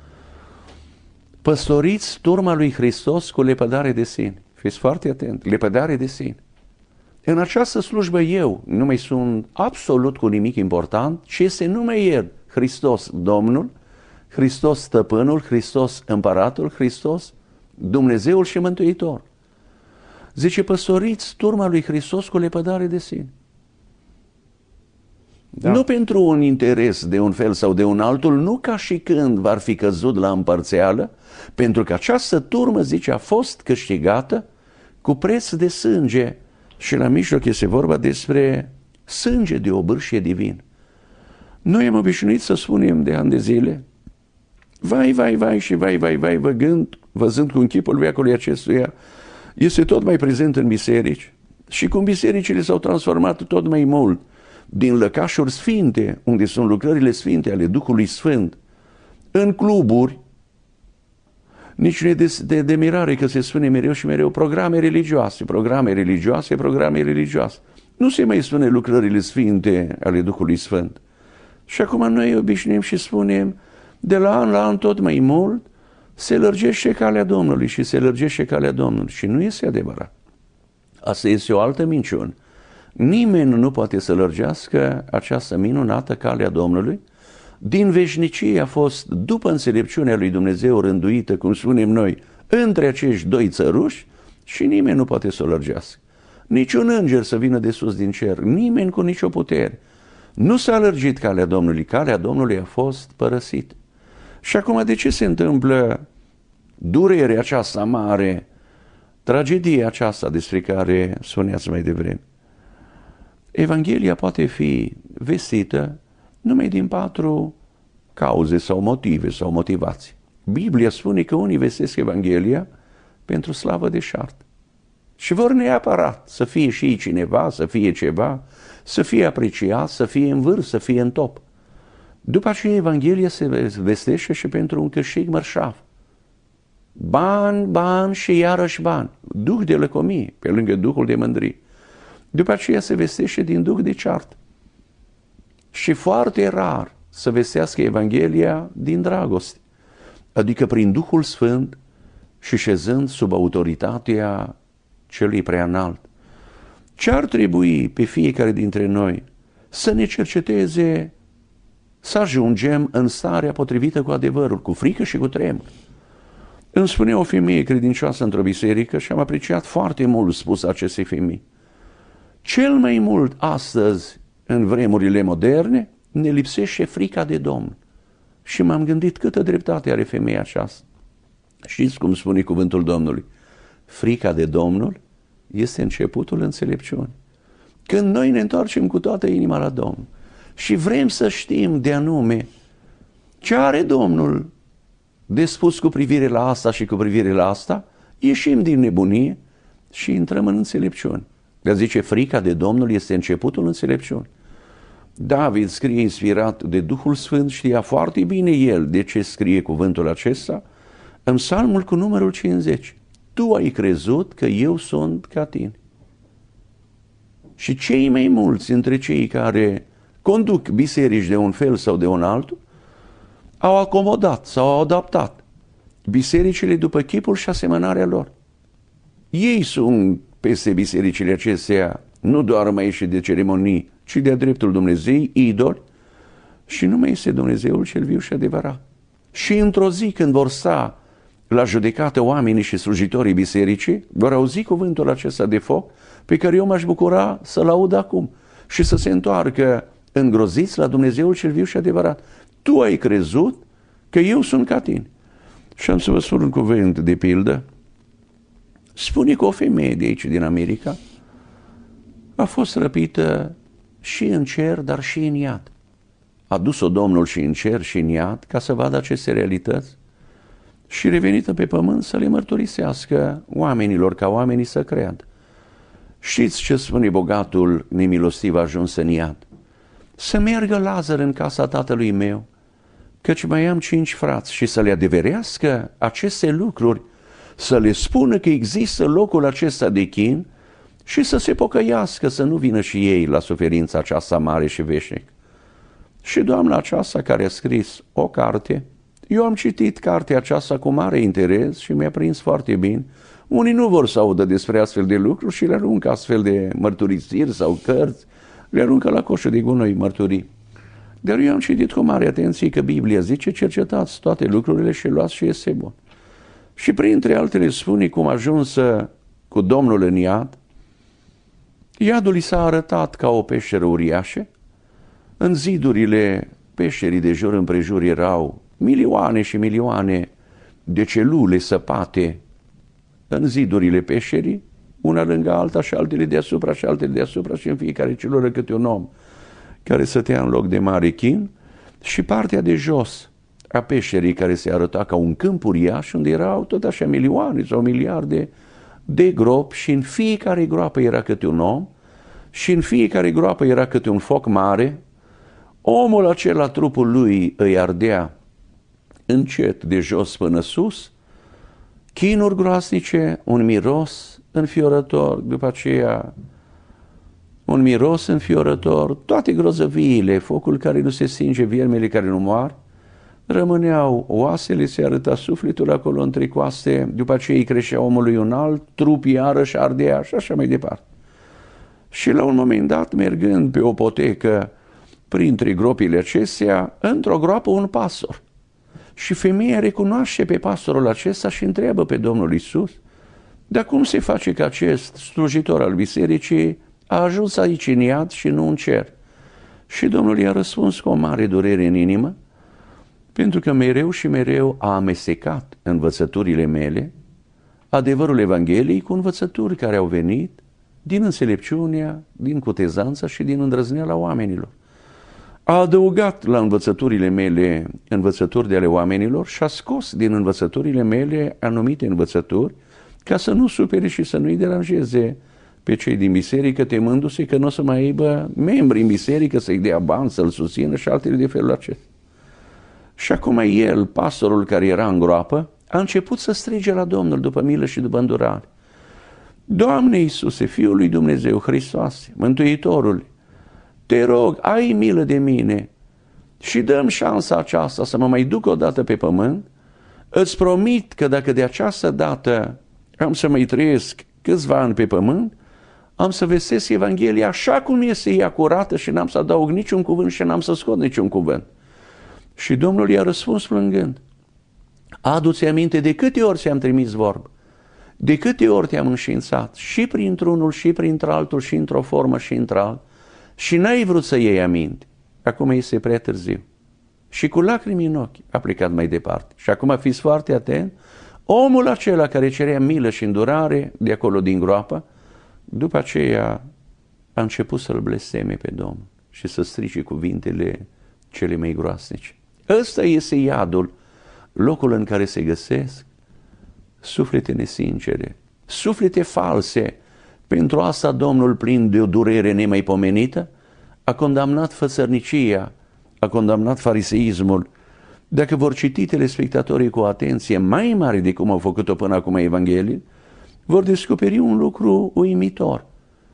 [SPEAKER 3] Păstoriți turma lui Hristos cu lepădare de sine. Fiți foarte atent, lepădare de sine. În această slujbă eu nu mai sunt absolut cu nimic important, ci este numai El, Hristos Domnul, Hristos Stăpânul, Hristos Împăratul, Hristos Dumnezeul și Mântuitor. Zice, păstoriți turma lui Hristos cu lepădare de sine. Da. Nu pentru un interes de un fel sau de un altul, nu ca și când v-ar fi căzut la împărțeală, pentru că această turmă, zice, a fost câștigată cu preț de sânge și la mijloc este vorba despre sânge de obârșie divin. Noi am obișnuit să spunem de ani de zile, vai, vai, vai și vai, vai, vai, văgând, văzând cum chipul veacului acestuia este tot mai prezent în biserici și cum bisericile s-au transformat tot mai mult din lăcașuri sfinte, unde sunt lucrările sfinte ale Duhului Sfânt, în cluburi. Nici nu e de, de, de mirare că se spune mereu și mereu programe religioase, programe religioase, programe religioase. Nu se mai spune lucrările sfinte ale Duhului Sfânt. Și acum noi obișnuim și spunem, de la an la an tot mai mult, se lărgește calea Domnului și se lărgește calea Domnului. Și nu este adevărat. Asta este o altă minciună. Nimeni nu poate să lărgească această minunată calea Domnului. Din veșnicie a fost, după înțelepciunea lui Dumnezeu rânduită, cum spunem noi, între acești doi țăruși și nimeni nu poate să o lărgească. Niciun înger să vină de sus din cer, nimeni cu nicio putere. Nu s-a lărgit calea Domnului, calea Domnului a fost părăsită. Și acum de ce se întâmplă durerea aceasta mare, tragedia aceasta despre care spuneați mai devreme? Evanghelia poate fi vestită numai din patru cauze sau motive sau motivații. Biblia spune că unii vestesc Evanghelia pentru slavă de șartă. Și vor neapărat să fie și ei cineva, să fie ceva, să fie apreciat, să fie în vârf, să fie în top. După aceea Evanghelia se vestește și pentru un câștig mărșav. Bani, bani și iarăși bani. Duh de lăcomie, pe lângă duhul de mândrie. După aceea se vestește din duh de ceartă. Și foarte rar să vestească Evanghelia din dragoste. adică prin Duhul Sfânt și șezând sub autoritatea celui preanalt. Ce ar trebui pe fiecare dintre noi? Să ne cerceteze, să ajungem în starea potrivită cu adevărul, cu frică și cu tremur. Îmi spunea o femeie credincioasă într-o biserică și am apreciat foarte mult spus acestei femei. Cel mai mult astăzi, în vremurile moderne, ne lipsește frica de Domn. Și m-am gândit câtă dreptate are femeia aceasta. Știți cum spune cuvântul Domnului? Frica de Domnul este începutul înțelepciunii. Când noi ne întoarcem cu toată inima la Domnul și vrem să știm de anume ce are Domnul de spus cu privire la asta și cu privire la asta, ieșim din nebunie și intrăm în înțelepciune. Dar zice, frica de Domnul este începutul înțelepciunii. David scrie inspirat de Duhul Sfânt, știa foarte bine el de ce scrie cuvântul acesta, în psalmul cu numărul cincizeci. Tu ai crezut că eu sunt ca tine. Și cei mai mulți între cei care conduc biserici de un fel sau de un altul, au acomodat sau au adaptat bisericile după chipul și asemănarea lor. Ei sunt peste bisericile acestea, nu doar mai ieși de ceremonii, ci de-a dreptul Dumnezei, idoli, și nu mai este Dumnezeul cel viu și adevărat. Și într-o zi când vor sta la judecată oamenii și slujitorii bisericii, vor auzi cuvântul acesta de foc, pe care eu m-aș bucura să-l aud acum și să se întoarcă îngroziți la Dumnezeul cel viu și adevărat. Tu ai crezut că eu sunt ca tine. Și am să vă spun un cuvânt de pildă. Spune că o femeie de aici, din America, a fost răpită și în cer, dar și în iad. A dus-o Domnul și în cer și în iad ca să vadă aceste realități și revenită pe pământ să le mărturisească oamenilor, ca oamenii să creadă. Știți ce spune bogatul nemilostiv ajuns în iad? Să meargă Lazar în casa tatălui meu, căci mai am cinci frați, și să le adeverească aceste lucruri, să le spună că există locul acesta de chin și să se pocăiască, să nu vină și ei la suferința aceasta mare și veșnică. Și doamna aceasta care a scris o carte, eu am citit cartea aceasta cu mare interes și mi-a prins foarte bine. Unii nu vor să audă despre astfel de lucruri și le aruncă astfel de mărturisiri sau cărți, le aruncă la coșul de gunoi mărturii. Dar eu am citit cu mare atenție că Biblia zice, cercetați toate lucrurile și luați și este bun. Și printre altele spune cum a ajuns cu Domnul în iad. Iadul i s-a arătat ca o peșteră uriașă. În zidurile peșterii de jur împrejur erau milioane și milioane de celule săpate în zidurile peșterii, una lângă alta și altele deasupra și altele deasupra, și în fiecare celulă câte un om care stătea în loc de mare chin, și partea de jos a peșterii care se arăta ca un câmp uriaș unde erau tot așa milioane sau miliarde de gropi și în fiecare groapă era câte un om și în fiecare groapă era câte un foc mare. Omul acela, trupul lui îi ardea încet de jos până sus, chinuri groasnice, un miros înfiorător, după aceea un miros înfiorător, toate grozăviile, focul care nu se stinge, viermele care nu moar, rămâneau oasele, se arăta sufletul acolo între coaste, după aceea îi creștea omului un alt trup, iarăși ardea și așa mai departe. Și la un moment dat, mergând pe o potecă printre gropile acestea, într-o groapă un pastor. Și femeia recunoaște pe pastorul acesta și întreabă pe Domnul Iisus, dar cum se face că acest slujitor al bisericii a ajuns aici în iad și nu în cer? Și Domnul i-a răspuns cu o mare durere în inimă, pentru că mereu și mereu a amestecat învățăturile mele adevărul Evangheliei cu învățături care au venit din înțelepciunea, din cutezanța și din îndrăzneala oamenilor. A adăugat la învățăturile mele învățături de ale oamenilor și a scos din învățăturile mele anumite învățături ca să nu supere și să nu-i deranjeze pe cei din biserică, temându-se că nu o să mai aibă membri în biserică să-i dea bani, să-l susțină și altele de felul acesta. Și acum el, pastorul care era în groapă, a început să strige la Domnul după milă și după îndurare. Doamne Iisuse, Fiul lui Dumnezeu, Hristoase, Mântuitorul, te rog, ai milă de mine și dăm șansa aceasta să mă mai duc o dată pe pământ, Îți promit că dacă de această dată am să mai trăiesc câțiva ani pe pământ, am să vestesc Evanghelia așa cum este ea curată și n-am să adaug niciun cuvânt și n-am să scot niciun cuvânt. Și Domnul i-a răspuns plângând: adu-ți aminte de câte ori ți-am trimis vorbă, de câte ori te-am înștiințat, și printr-unul, și printr-altul, și într-o formă, și într-alt, și n-ai vrut să iei aminte. Acum este prea târziu. Și cu lacrimi în ochi a plecat mai departe. Și acum fiți foarte atent, omul acela care cerea milă și îndurare de acolo din groapă, după aceea a început să-L blesteme pe Domnul și să strice cuvintele cele mai groasnice. Ăsta este iadul, locul în care se găsesc suflete nesincere, suflete false. Pentru asta Domnul, plin de o durere nemaipomenită, a condamnat fățărnicia, a condamnat fariseismul. Dacă vor citi telespectatorii cu atenție mai mare de cum au făcut-o până acum Evanghelii, vor descoperi un lucru uimitor.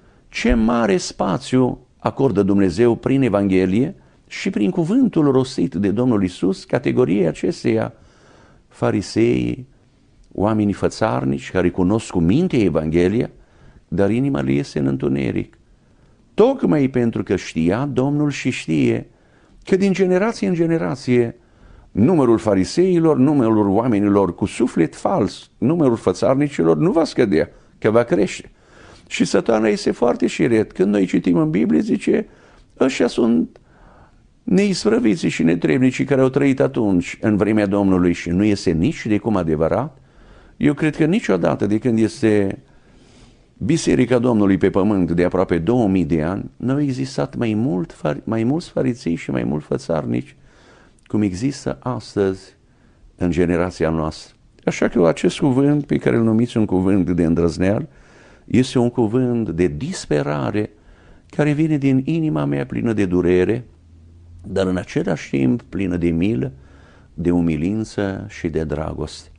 [SPEAKER 3] Ce mare spațiu acordă Dumnezeu prin Evanghelie și prin cuvântul rostit de Domnul Iisus categoriei acesteia: fariseii, oamenii fățarnici care cunosc cu minte Evanghelia, dar inima lui este în întuneric. Tocmai pentru că știa Domnul și știe că din generație în generație numărul fariseilor, numărul oamenilor cu suflet fals, numărul fățarnicilor nu va scădea, că va crește. Și Satana este foarte șiret. Când noi citim în Biblie, zice: ăștia sunt neisprăviții și netrebnicii care au trăit atunci în vremea Domnului, și nu este nici de cum adevărat. Eu cred că niciodată de când este Biserica Domnului pe pământ de aproape două mii de ani, nu au existat mai, mult, mai mulți farisei și mai mulți fățarnici cum există astăzi în generația noastră. Așa că acest cuvânt pe care îl numiți un cuvânt de îndrăzneală este un cuvânt de disperare care vine din inima mea plină de durere, dar în același timp plină de milă, de umilință și de dragoste.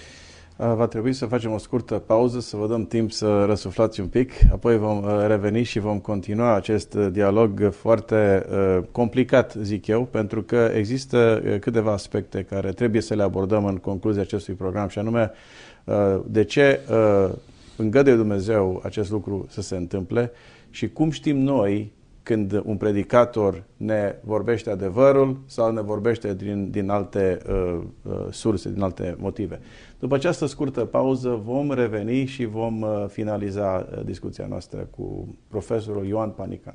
[SPEAKER 2] Va trebui să facem o scurtă pauză, să vă dăm timp să răsuflați un pic, apoi vom reveni și vom continua acest dialog foarte uh, complicat, zic eu, pentru că există câteva aspecte care trebuie să le abordăm în concluzia acestui program, și anume uh, de ce uh, îngăduie Dumnezeu acest lucru să se întâmple și cum știm noi când un predicator ne vorbește adevărul sau ne vorbește din, din alte uh, uh, surse, din alte motive. După această scurtă pauză vom reveni și vom uh, finaliza uh, discuția noastră cu profesorul Ioan Panican.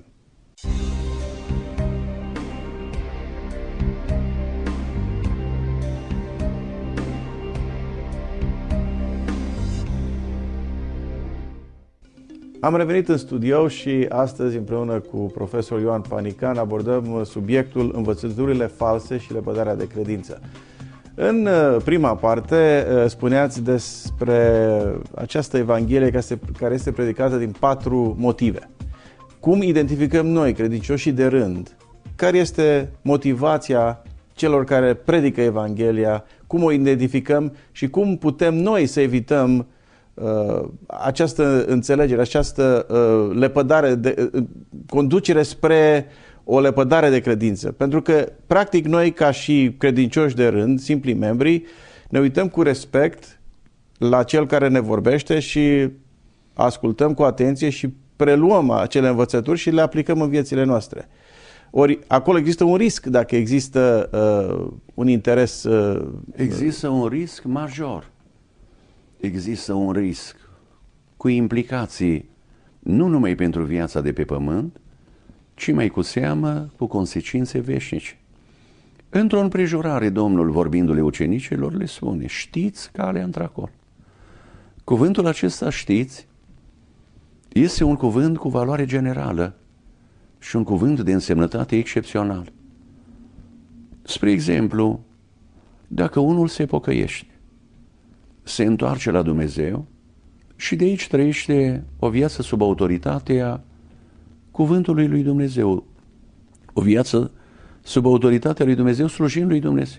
[SPEAKER 2] Am revenit în studio și astăzi, împreună cu profesorul Ioan Panican, abordăm subiectul învățăturile false și lepădarea de credință. În prima parte spuneați despre această Evanghelie care este predicată din patru motive. Cum identificăm noi, credincioșii de rând, care este motivația celor care predică Evanghelia, cum o identificăm și cum putem noi să evităm Uh, această înțelegere, această uh, lepădare, de, uh, conducere spre o lepădare de credință. Pentru că, practic, noi, ca și credincioși de rând, simpli membri, ne uităm cu respect la cel care ne vorbește și ascultăm cu atenție și preluăm acele învățături și le aplicăm în viețile noastre. Ori acolo există un risc dacă există uh, un interes... Uh,
[SPEAKER 3] există un risc major. Există un risc cu implicații nu numai pentru viața de pe pământ, ci mai cu seamă cu consecințe veșnice. Într-o împrejurare, Domnul, vorbindu-le ucenicilor, le spune: știți calea într-acolo. Cuvântul acesta, știți, este un cuvânt cu valoare generală și un cuvânt de însemnătate excepțională. Spre exemplu, dacă unul se pocăiește, se întoarce la Dumnezeu și de aici trăiește o viață sub autoritatea cuvântului lui Dumnezeu, o viață sub autoritatea lui Dumnezeu, slujind lui Dumnezeu.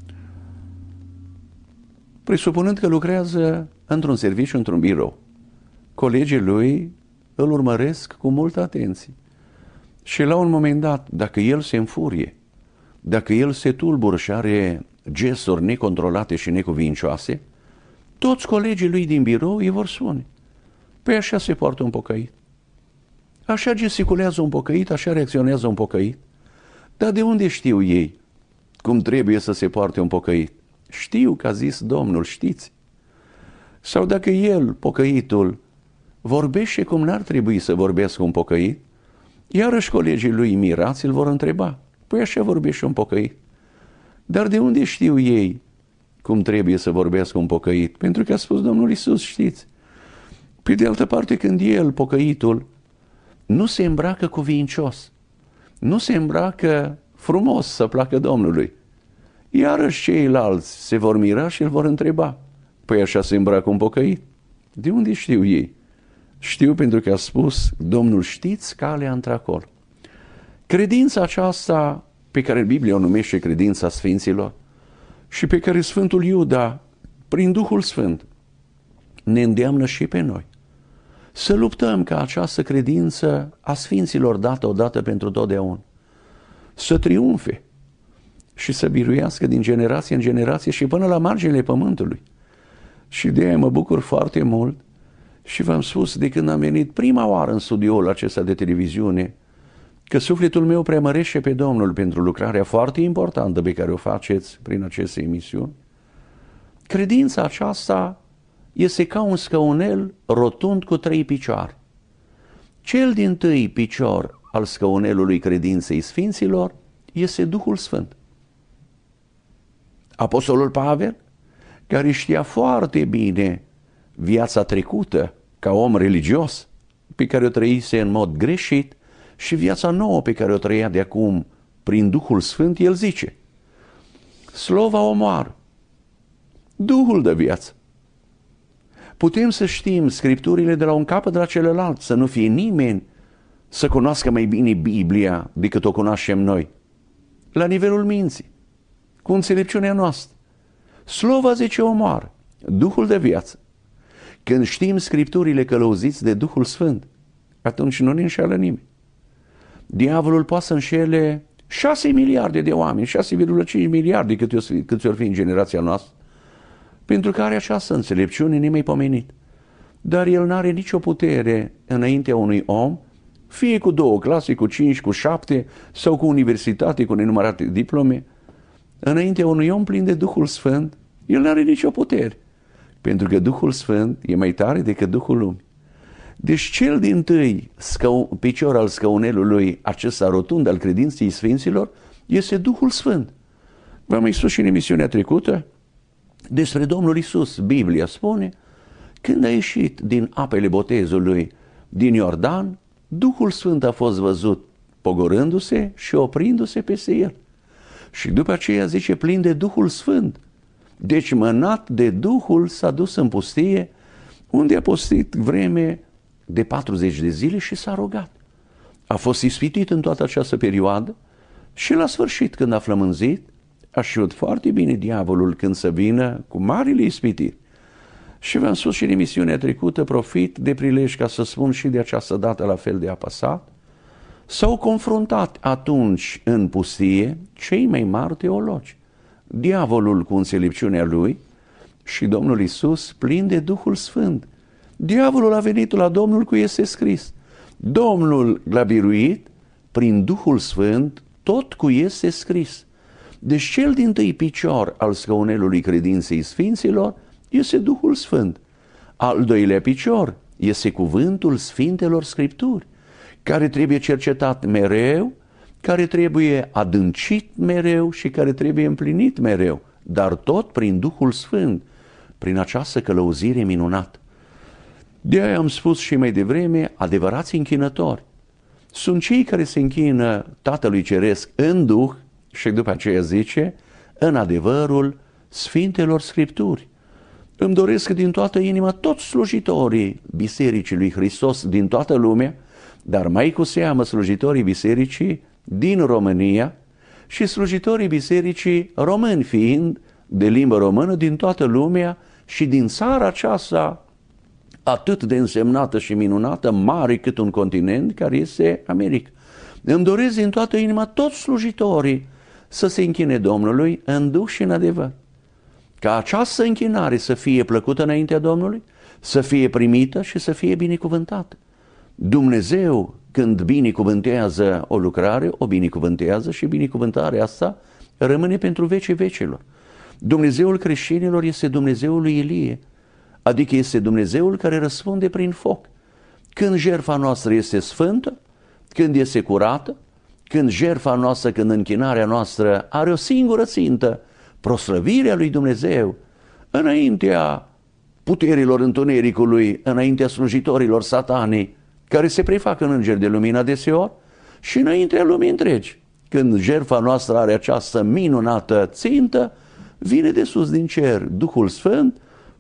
[SPEAKER 3] Presupunând că lucrează într-un serviciu, într-un birou, colegii lui îl urmăresc cu multă atenție și la un moment dat, dacă el se înfurie, dacă el se tulbură și are gesturi necontrolate și necuvincioase, toți colegii lui din birou îi vor spune: păi așa se poartă un pocăit, așa gesticulează un pocăit, așa reacționează un pocăit. Dar de unde știu ei cum trebuie să se poarte un pocăit? Știu că a zis Domnul, știți? Sau dacă el, pocăitul, vorbește cum n-ar trebui să vorbească un pocăit, iarăși colegii lui mirați îl vor întreba: păi așa vorbește un pocăit. Dar de unde știu ei cum trebuie să vorbească un pocăit? Pentru că a spus Domnul Iisus, știți? Pe de altă parte, când el, pocăitul, nu se îmbracă cuvincios, nu se îmbracă frumos să placă Domnului, iarăși ceilalți se vor mira și îl vor întreba: păi așa se îmbracă un pocăit? De unde știu ei? Știu pentru că a spus Domnul, știți calea într-acolo. Credința aceasta pe care Biblia o numește credința Sfinților și pe care Sfântul Iuda, prin Duhul Sfânt, ne îndeamnă și pe noi să luptăm ca această credință a Sfinților dată odată pentru totdeauna să triumfe și să biruiască din generație în generație și până la marginile pământului. Și de aia mă bucur foarte mult și v-am spus de când am venit prima oară în studioul acesta de televiziune că sufletul meu preamărește pe Domnul pentru lucrarea foarte importantă pe care o faceți prin aceste emisiuni. Credința aceasta este ca un scăunel rotund cu trei picioare. Cel dintâi picior al scăunelului credinței Sfinților este Duhul Sfânt. Apostolul Pavel, care știa foarte bine viața trecută ca om religios, pe care o trăise în mod greșit, și viața nouă pe care o trăia de acum prin Duhul Sfânt, el zice: slova omoară, Duhul dă viață. Putem să știm Scripturile de la un capăt la celălalt, să nu fie nimeni să cunoască mai bine Biblia decât o cunoaștem noi, la nivelul minții, cu înțelepciunea noastră. Slova zice omoară, Duhul de viață. Când știm Scripturile călăuziți de Duhul Sfânt, atunci nu ne înșeală nimeni. Diavolul poate să înșele șase miliarde de oameni, șase virgulă cinci miliarde cât ori fi în generația noastră, pentru că are această înțelepciune nemaipomenit. Dar el nu are nicio putere înaintea unui om, fie cu două clase, cu cinci, cu șapte, sau cu universitate, cu nenumărate diplome, înaintea unui om plin de Duhul Sfânt, el nu are nicio putere, pentru că Duhul Sfânt e mai tare decât Duhul lumii. Deci cel dintâi scău, picior al scăunelului acesta rotund al credinței Sfinților este Duhul Sfânt. V-am mai spus și în emisiunea trecută despre Domnul Iisus. Biblia spune: când a ieșit din apele botezului din Iordan, Duhul Sfânt a fost văzut pogorându-se și oprindu-se peste el. Și după aceea zice plin de Duhul Sfânt. Deci mânat de Duhul s-a dus în pustie, unde a postit vreme de patruzeci de zile și s-a rugat. A fost ispitit în toată această perioadă și la sfârșit, când a flămânzit, a știut foarte bine diavolul când să vină cu marile ispitiri. Și v-am spus și în emisiunea trecută, profit de prilej ca să spun și de această dată la fel de apăsat, s-au confruntat atunci în pustie cei mai mari teologi. Diavolul cu înțelepciunea lui și Domnul Iisus plin de Duhul Sfânt. Diavolul a venit la Domnul cu este scris. Domnul l-a biruit prin Duhul Sfânt, tot cu este scris. Deci cel dintâi picior al scăunelului credinței Sfinților este Duhul Sfânt. Al doilea picior este cuvântul Sfintelor Scripturi, care trebuie cercetat mereu, care trebuie adâncit mereu și care trebuie împlinit mereu, dar tot prin Duhul Sfânt, prin această călăuzire minunată. De aia am spus și mai devreme, adevărați închinători sunt cei care se închină Tatălui Ceresc în Duh și după aceea zice, în adevărul Sfintelor Scripturi. Îmi doresc din toată inima toți slujitorii Bisericii lui Hristos din toată lumea, dar mai cu seamă slujitorii Bisericii din România și slujitorii Bisericii români fiind de limbă română din toată lumea și din țara aceasta atât de însemnată și minunată, mare cât un continent, care este America. Îmi doresc din toată inima toți slujitorii să se închine Domnului în duh și în adevăr. Ca această închinare să fie plăcută înaintea Domnului, să fie primită și să fie binecuvântată. Dumnezeu, când binecuvântează o lucrare, o binecuvântează și binecuvântarea asta rămâne pentru vecii vecilor. Dumnezeul creștinilor este Dumnezeul lui Ilie, adică este Dumnezeul care răspunde prin foc. Când jertfa noastră este sfântă, când este curată, când jertfa noastră, când închinarea noastră are o singură țintă, proslăvirea lui Dumnezeu, înaintea puterilor întunericului, înaintea slujitorilor satanii, care se prefac în îngeri de lumină deseori, și înaintea lumii întregi. Când jertfa noastră are această minunată țintă, vine de sus din cer Duhul Sfânt,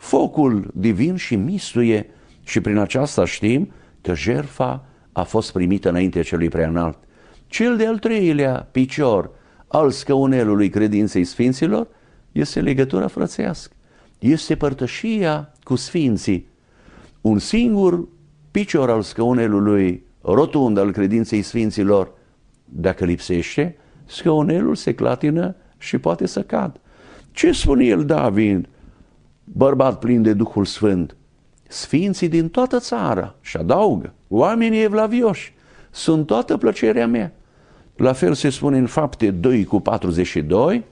[SPEAKER 3] focul divin și mistuie, și prin aceasta știm că jertfa a fost primită înaintea celui preanalt. Cel de-al treilea picior al scăunelului credinței sfinților este legătura frățească, este părtășia cu sfinții. Un singur picior al scăunelului rotund al credinței sfinților, dacă lipsește, scăunelul se clatină și poate să cadă. Ce spune el David, bărbat plin de Duhul Sfânt? Sfinții din toată țara, și adaugă, oamenii evlavioși, sunt toată plăcerea mea. La fel se spune în Fapte doi cu patruzeci și doi,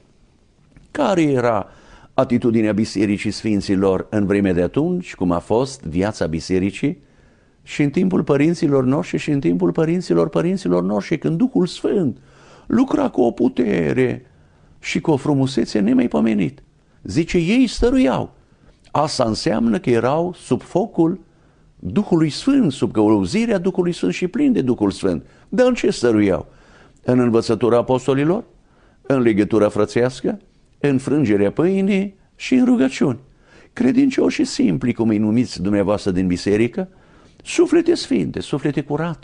[SPEAKER 3] care era atitudinea bisericii sfinților în vremea de atunci, cum a fost viața bisericii și în timpul părinților noștri și în timpul părinților părinților noștri, când Duhul Sfânt lucra cu o putere și cu o frumusețe nemaipomenit. Zice, ei stăruiau. Asta înseamnă că erau sub focul Duhului Sfânt, sub călăuzirea Duhului Sfânt și plini de Duhul Sfânt. Dar în ce stăruiau? În învățătura apostolilor, în legătura frățească, în frângerea pâinii și în rugăciuni. Credincioși și simpli, cum îi numiți dumneavoastră din biserică, suflete sfinte, suflete curate,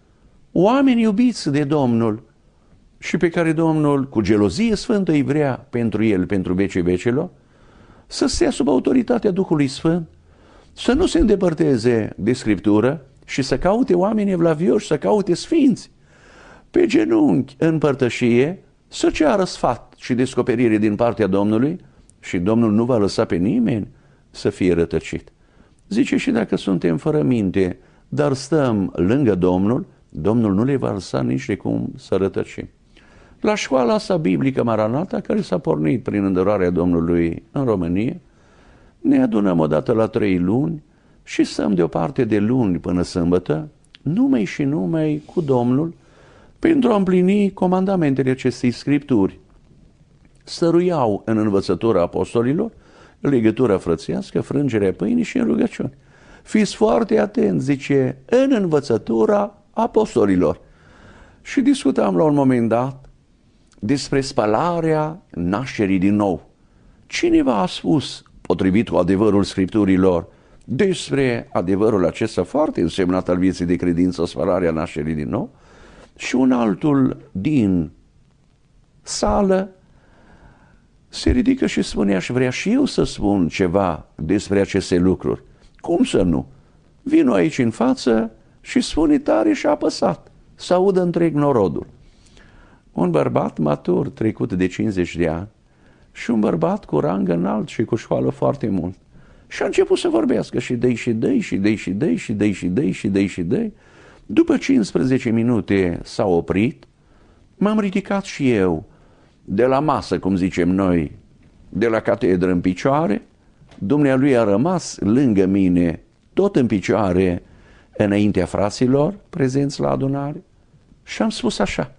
[SPEAKER 3] oameni iubiți de Domnul și pe care Domnul cu gelozie sfântă îi vrea pentru el, pentru vecii vecilor, să stea sub autoritatea Duhului Sfânt, să nu se îndepărteze de Scriptură și să caute oameni evlavioși, să caute sfinți, pe genunchi în părtășie, să ceară sfat și descoperire din partea Domnului și Domnul nu va lăsa pe nimeni să fie rătăcit. Zice, și dacă suntem fără minte, dar stăm lângă Domnul, Domnul nu le va lăsa nici de cum să rătăcim. La școala asta biblică Maranata, care s-a pornit prin îndurarea Domnului în România, ne adunăm odată la trei luni și stăm deoparte de luni până sâmbătă, numai și numai cu Domnul, pentru a împlini comandamentele acestei Scripturi. Stăruiau în învățătura apostolilor, legătura frățească, frângerea pâinii și în rugăciuni. Fiți foarte atenți, zice, în învățătura apostolilor. Și discutam la un moment dat despre spălarea nașterii din nou. Cineva a spus, potrivit cu adevărul Scripturilor, despre adevărul acesta foarte însemnat al vieții de credință, spălarea nașterii din nou, și un altul din sală se ridică și spune, aș vrea și eu să spun ceva despre aceste lucruri. Cum să nu? Vino aici în față și spune tare și apăsat, să audă întreg norodul. Un bărbat matur, trecut de cincizeci de ani, și un bărbat cu rang înalt și cu școală foarte mult. Și a început să vorbească și dăi și dăi și dăi și dăi și dăi și dăi și dăi și dăi. După cincisprezece minute s-a oprit, m-am ridicat și eu de la masă, cum zicem noi, de la catedră în picioare, dumnealui a rămas lângă mine, tot în picioare, înaintea fraților prezenți la adunare, și am spus așa: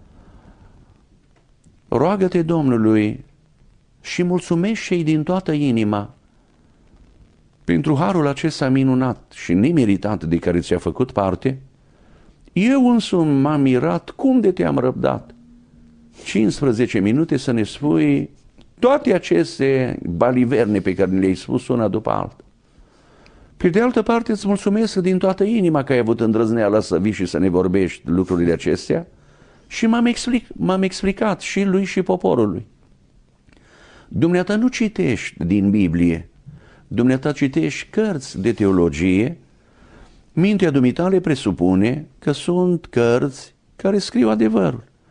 [SPEAKER 3] roagă-te Domnului și mulțumește-i din toată inima pentru harul acesta minunat și nemeritat de care ți-a făcut parte. Eu însumi m-am mirat cum de te-am răbdat cincisprezece minute să ne spui toate aceste baliverne pe care le-ai spus una după alta. Pe de altă parte îți mulțumesc din toată inima că ai avut îndrăzneala să vii și să ne vorbești lucrurile acestea și m-am, explic, m-am explicat și lui și poporului. Dumneata nu citești din Biblie, dumneata citești cărți de teologie. Mintea dumitale presupune că sunt cărți care scriu adevărul.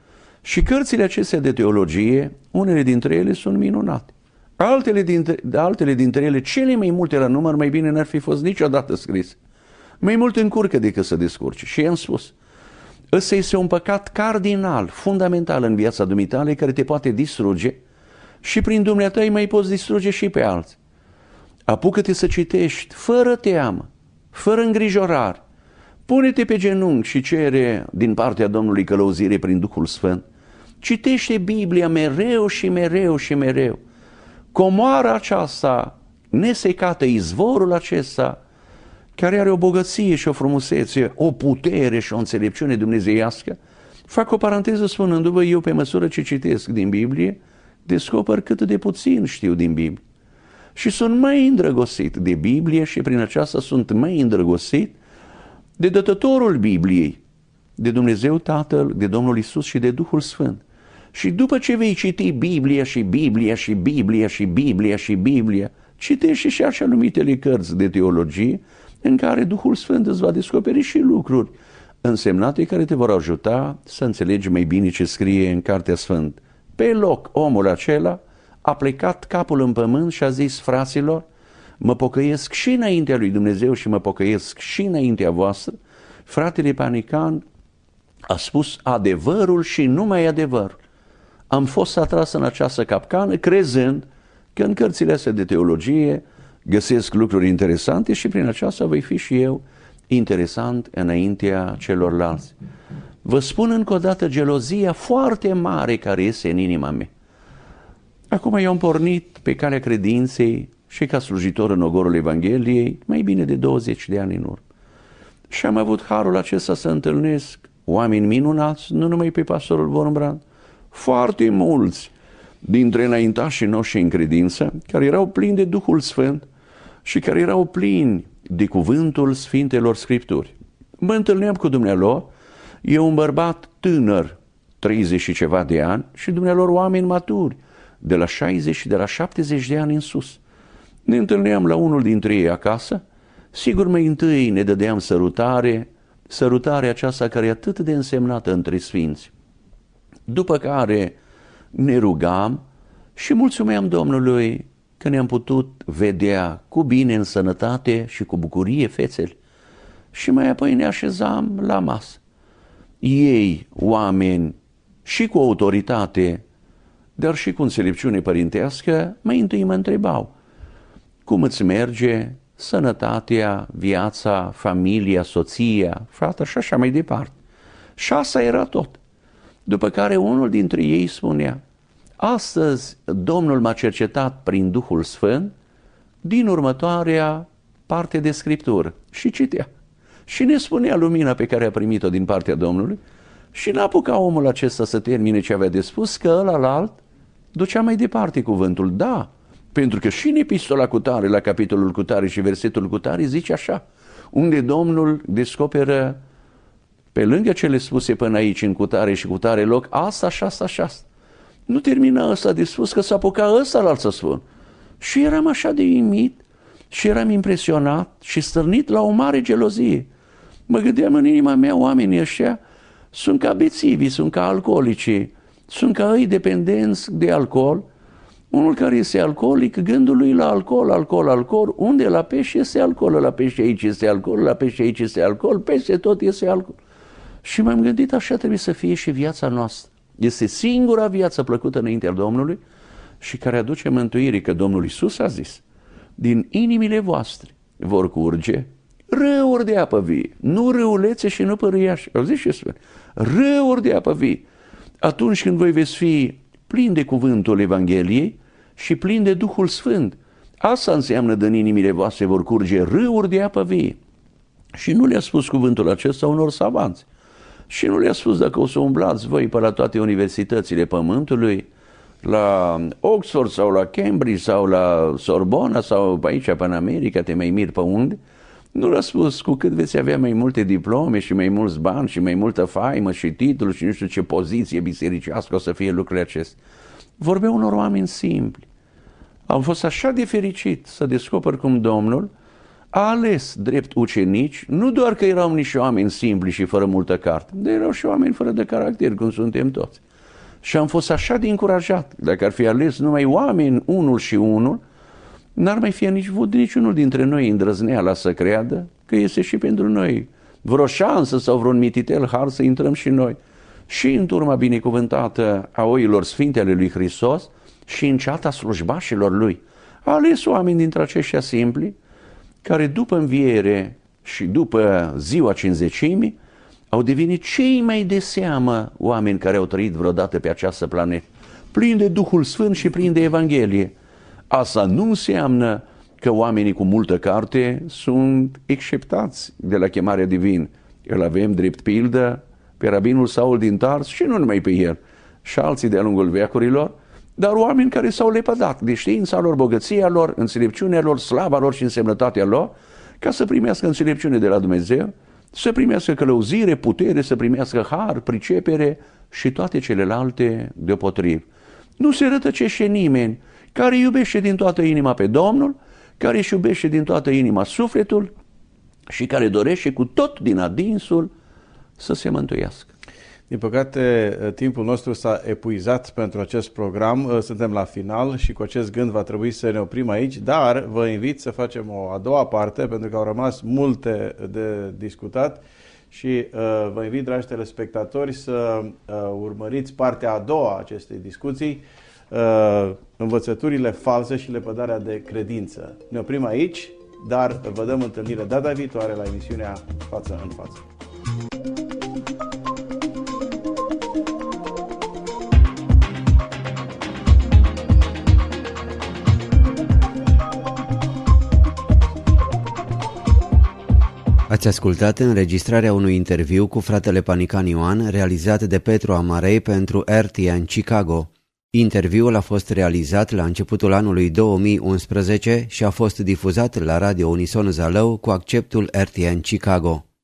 [SPEAKER 3] Și cărțile acestea de teologie, unele dintre ele sunt minunate. Altele dintre, altele dintre ele, cele mai multe la număr, mai bine n-ar fi fost niciodată scris. Mai mult încurcă decât să descurce. Și i-am spus, ăsta este un păcat cardinal, fundamental în viața dumitale, care te poate distruge și prin dumneata îi mai poți distruge și pe alții. Apucă-te să citești, fără teamă, fără îngrijorare. Pune-te pe genunchi și cere din partea Domnului călăuzire prin Duhul Sfânt. Citește Biblia mereu și mereu și mereu. Comoara aceasta nesecată, izvorul acesta, care are o bogăție și o frumusețe, o putere și o înțelepciune dumnezeiască. Fac o paranteză spunându-vă, eu pe măsură ce citesc din Biblie, descoper cât de puțin știu din Biblie. Și sunt mai îndrăgostit de Biblie și prin aceasta sunt mai îndrăgostit de dătătorul Bibliei, de Dumnezeu Tatăl, de Domnul Iisus și de Duhul Sfânt. Și după ce vei citi Biblia și Biblia și Biblia și Biblia și Biblia, citește și așa numitele cărți de teologie în care Duhul Sfânt îți va descoperi și lucruri însemnate care te vor ajuta să înțelegi mai bine ce scrie în Cartea Sfântă. Pe loc, omul acela a plecat capul în pământ și a zis, fraților, mă pocăiesc și înaintea lui Dumnezeu și mă pocăiesc și înaintea voastră. Fratele Panican a spus adevărul și numai adevărul. Am fost atras în această capcană crezând că în cărțile astea de teologie găsesc lucruri interesante și prin aceasta voi fi și eu interesant înaintea celorlalți. Vă spun încă o dată gelozia foarte mare care este în inima mea. Acum eu am pornit pe calea credinței și ca slujitor în ogorul Evangheliei mai bine de douăzeci de ani în urmă. Și am avut harul acesta să întâlnesc oameni minunați, nu numai pe pastorul Wurmbrand, foarte mulți dintre înaintașii noștri în credință, care erau plini de Duhul Sfânt și care erau plini de cuvântul Sfintelor Scripturi. Mă întâlneam cu dumnealor, eu un bărbat tânăr, treizeci și ceva de ani, și dumnealor oameni maturi, de la șaizeci și de la șaptezeci de ani în sus. Ne întâlneam la unul dintre ei acasă, sigur mai întâi ne dădeam sărutare, sărutarea aceasta care e atât de însemnată între sfinți. După care ne rugam și mulțumeam Domnului că ne-am putut vedea cu bine în sănătate și cu bucurie fețele. Și mai apoi ne așezam la masă. Ei, oameni și cu autoritate, dar și cu înțelepciune părintească, mai întâi mă întrebau: cum îți merge sănătatea, viața, familia, soția, frate și așa mai departe. Și asta era tot. După care unul dintre ei spunea: astăzi Domnul m-a cercetat prin Duhul Sfânt din următoarea parte de Scriptură. Și citea. Și ne spunea lumina pe care a primit-o din partea Domnului și n-apuca omul acesta să termine ce avea de spus, că ălalalt ducea mai departe cuvântul. Da, pentru că și în epistola cutare, la capitolul cutare și versetul cutare, zice așa, unde Domnul descoperă pe lângă cele spuse până aici în cutare și cutare loc, asta și asta și asta. Nu termina ăsta de spus, că s-a apucat ăsta la alt să spun. Și eram așa de uimit și eram impresionat și stârnit la o mare gelozie. Mă gândeam în inima mea, oamenii ăștia sunt ca bețivii, sunt ca alcoolicii, sunt ca ei dependenți de alcool. Unul care este alcoolic, gândul lui la alcool, alcool, alcool, unde la pește este alcool, la pește aici este alcool, la pește aici este alcool, peste tot este alcool. Și m-am gândit, așa trebuie să fie și viața noastră. Este singura viață plăcută înaintea Domnului și care aduce mântuire, că Domnul Iisus a zis: din inimile voastre vor curge râuri de apă vie, nu râulețe și nu părâiași. Auziți ce spune? Râuri de apă vie. Atunci când voi veți fi plini de cuvântul Evangheliei și plini de Duhul Sfânt, asta înseamnă din inimile voastre vor curge râuri de apă vie. Și nu le-a spus cuvântul acesta unor savanți. Și nu le-a spus dacă o să umblați voi pe la toate universitățile Pământului, la Oxford sau la Cambridge sau la Sorbona sau pe aici, pe în America, te mai miri pe unde. Nu le-a spus cu cât veți avea mai multe diplome și mai mulți bani și mai multă faimă și titlu și nu știu ce poziție bisericească o să fie lucrurile acestea. Vorbea unor oameni simpli. Am fost așa de fericit să descoper cum Domnul a ales drept ucenici, nu doar că erau niște oameni simpli și fără multă carte, dar erau și oameni fără de caracter, cum suntem toți. Și am fost așa de încurajat. Dacă ar fi ales numai oameni, unul și unul, n-ar mai fi nici văd niciunul dintre noi îndrăzneala să creadă că este și pentru noi vreo șansă sau vreun mititel har să intrăm și noi. Și în turma binecuvântată a oilor sfinte ale lui Hristos și în ceata slujbașilor lui. A ales oameni dintre aceștia simpli, care după înviere și după ziua cinzecimii au devenit cei mai de seamă oameni care au trăit vreodată pe această planetă, plini de Duhul Sfânt și plini de Evanghelie. Asta nu înseamnă că oamenii cu multă carte sunt exceptați de la chemarea divină. Îl avem drept pildă pe rabinul Saul din Tars și nu numai pe el, și alții de-a lungul veacurilor, dar oameni care s-au lepădat de știința lor, bogăția lor, înțelepciunea lor, slava lor și însemnătatea lor, ca să primească înțelepciune de la Dumnezeu, să primească călăuzire, putere, să primească har, pricepere și toate celelalte deopotrivă. Nu se rătăcește nimeni care iubește din toată inima pe Domnul, care își iubește din toată inima sufletul și care dorește cu tot din adinsul să se mântuiască.
[SPEAKER 2] Din păcate, timpul nostru s-a epuizat pentru acest program, suntem la final și cu acest gând va trebui să ne oprim aici, dar vă invit să facem o a doua parte, pentru că au rămas multe de discutat și uh, vă invit, dragi telespectatori, să uh, urmăriți partea a doua a acestei discuții, uh, învățăturile false și lepădarea de credință. Ne oprim aici, dar vă dăm întâlnire data viitoare la emisiunea Față în Față.
[SPEAKER 1] Ați ascultat înregistrarea unui interviu cu fratele Panican Ioan realizat de Petru Amarei pentru R T N Chicago. Interviul a fost realizat la începutul anului două mii unsprezece și a fost difuzat la Radio Unison Zalău cu acceptul R T N Chicago.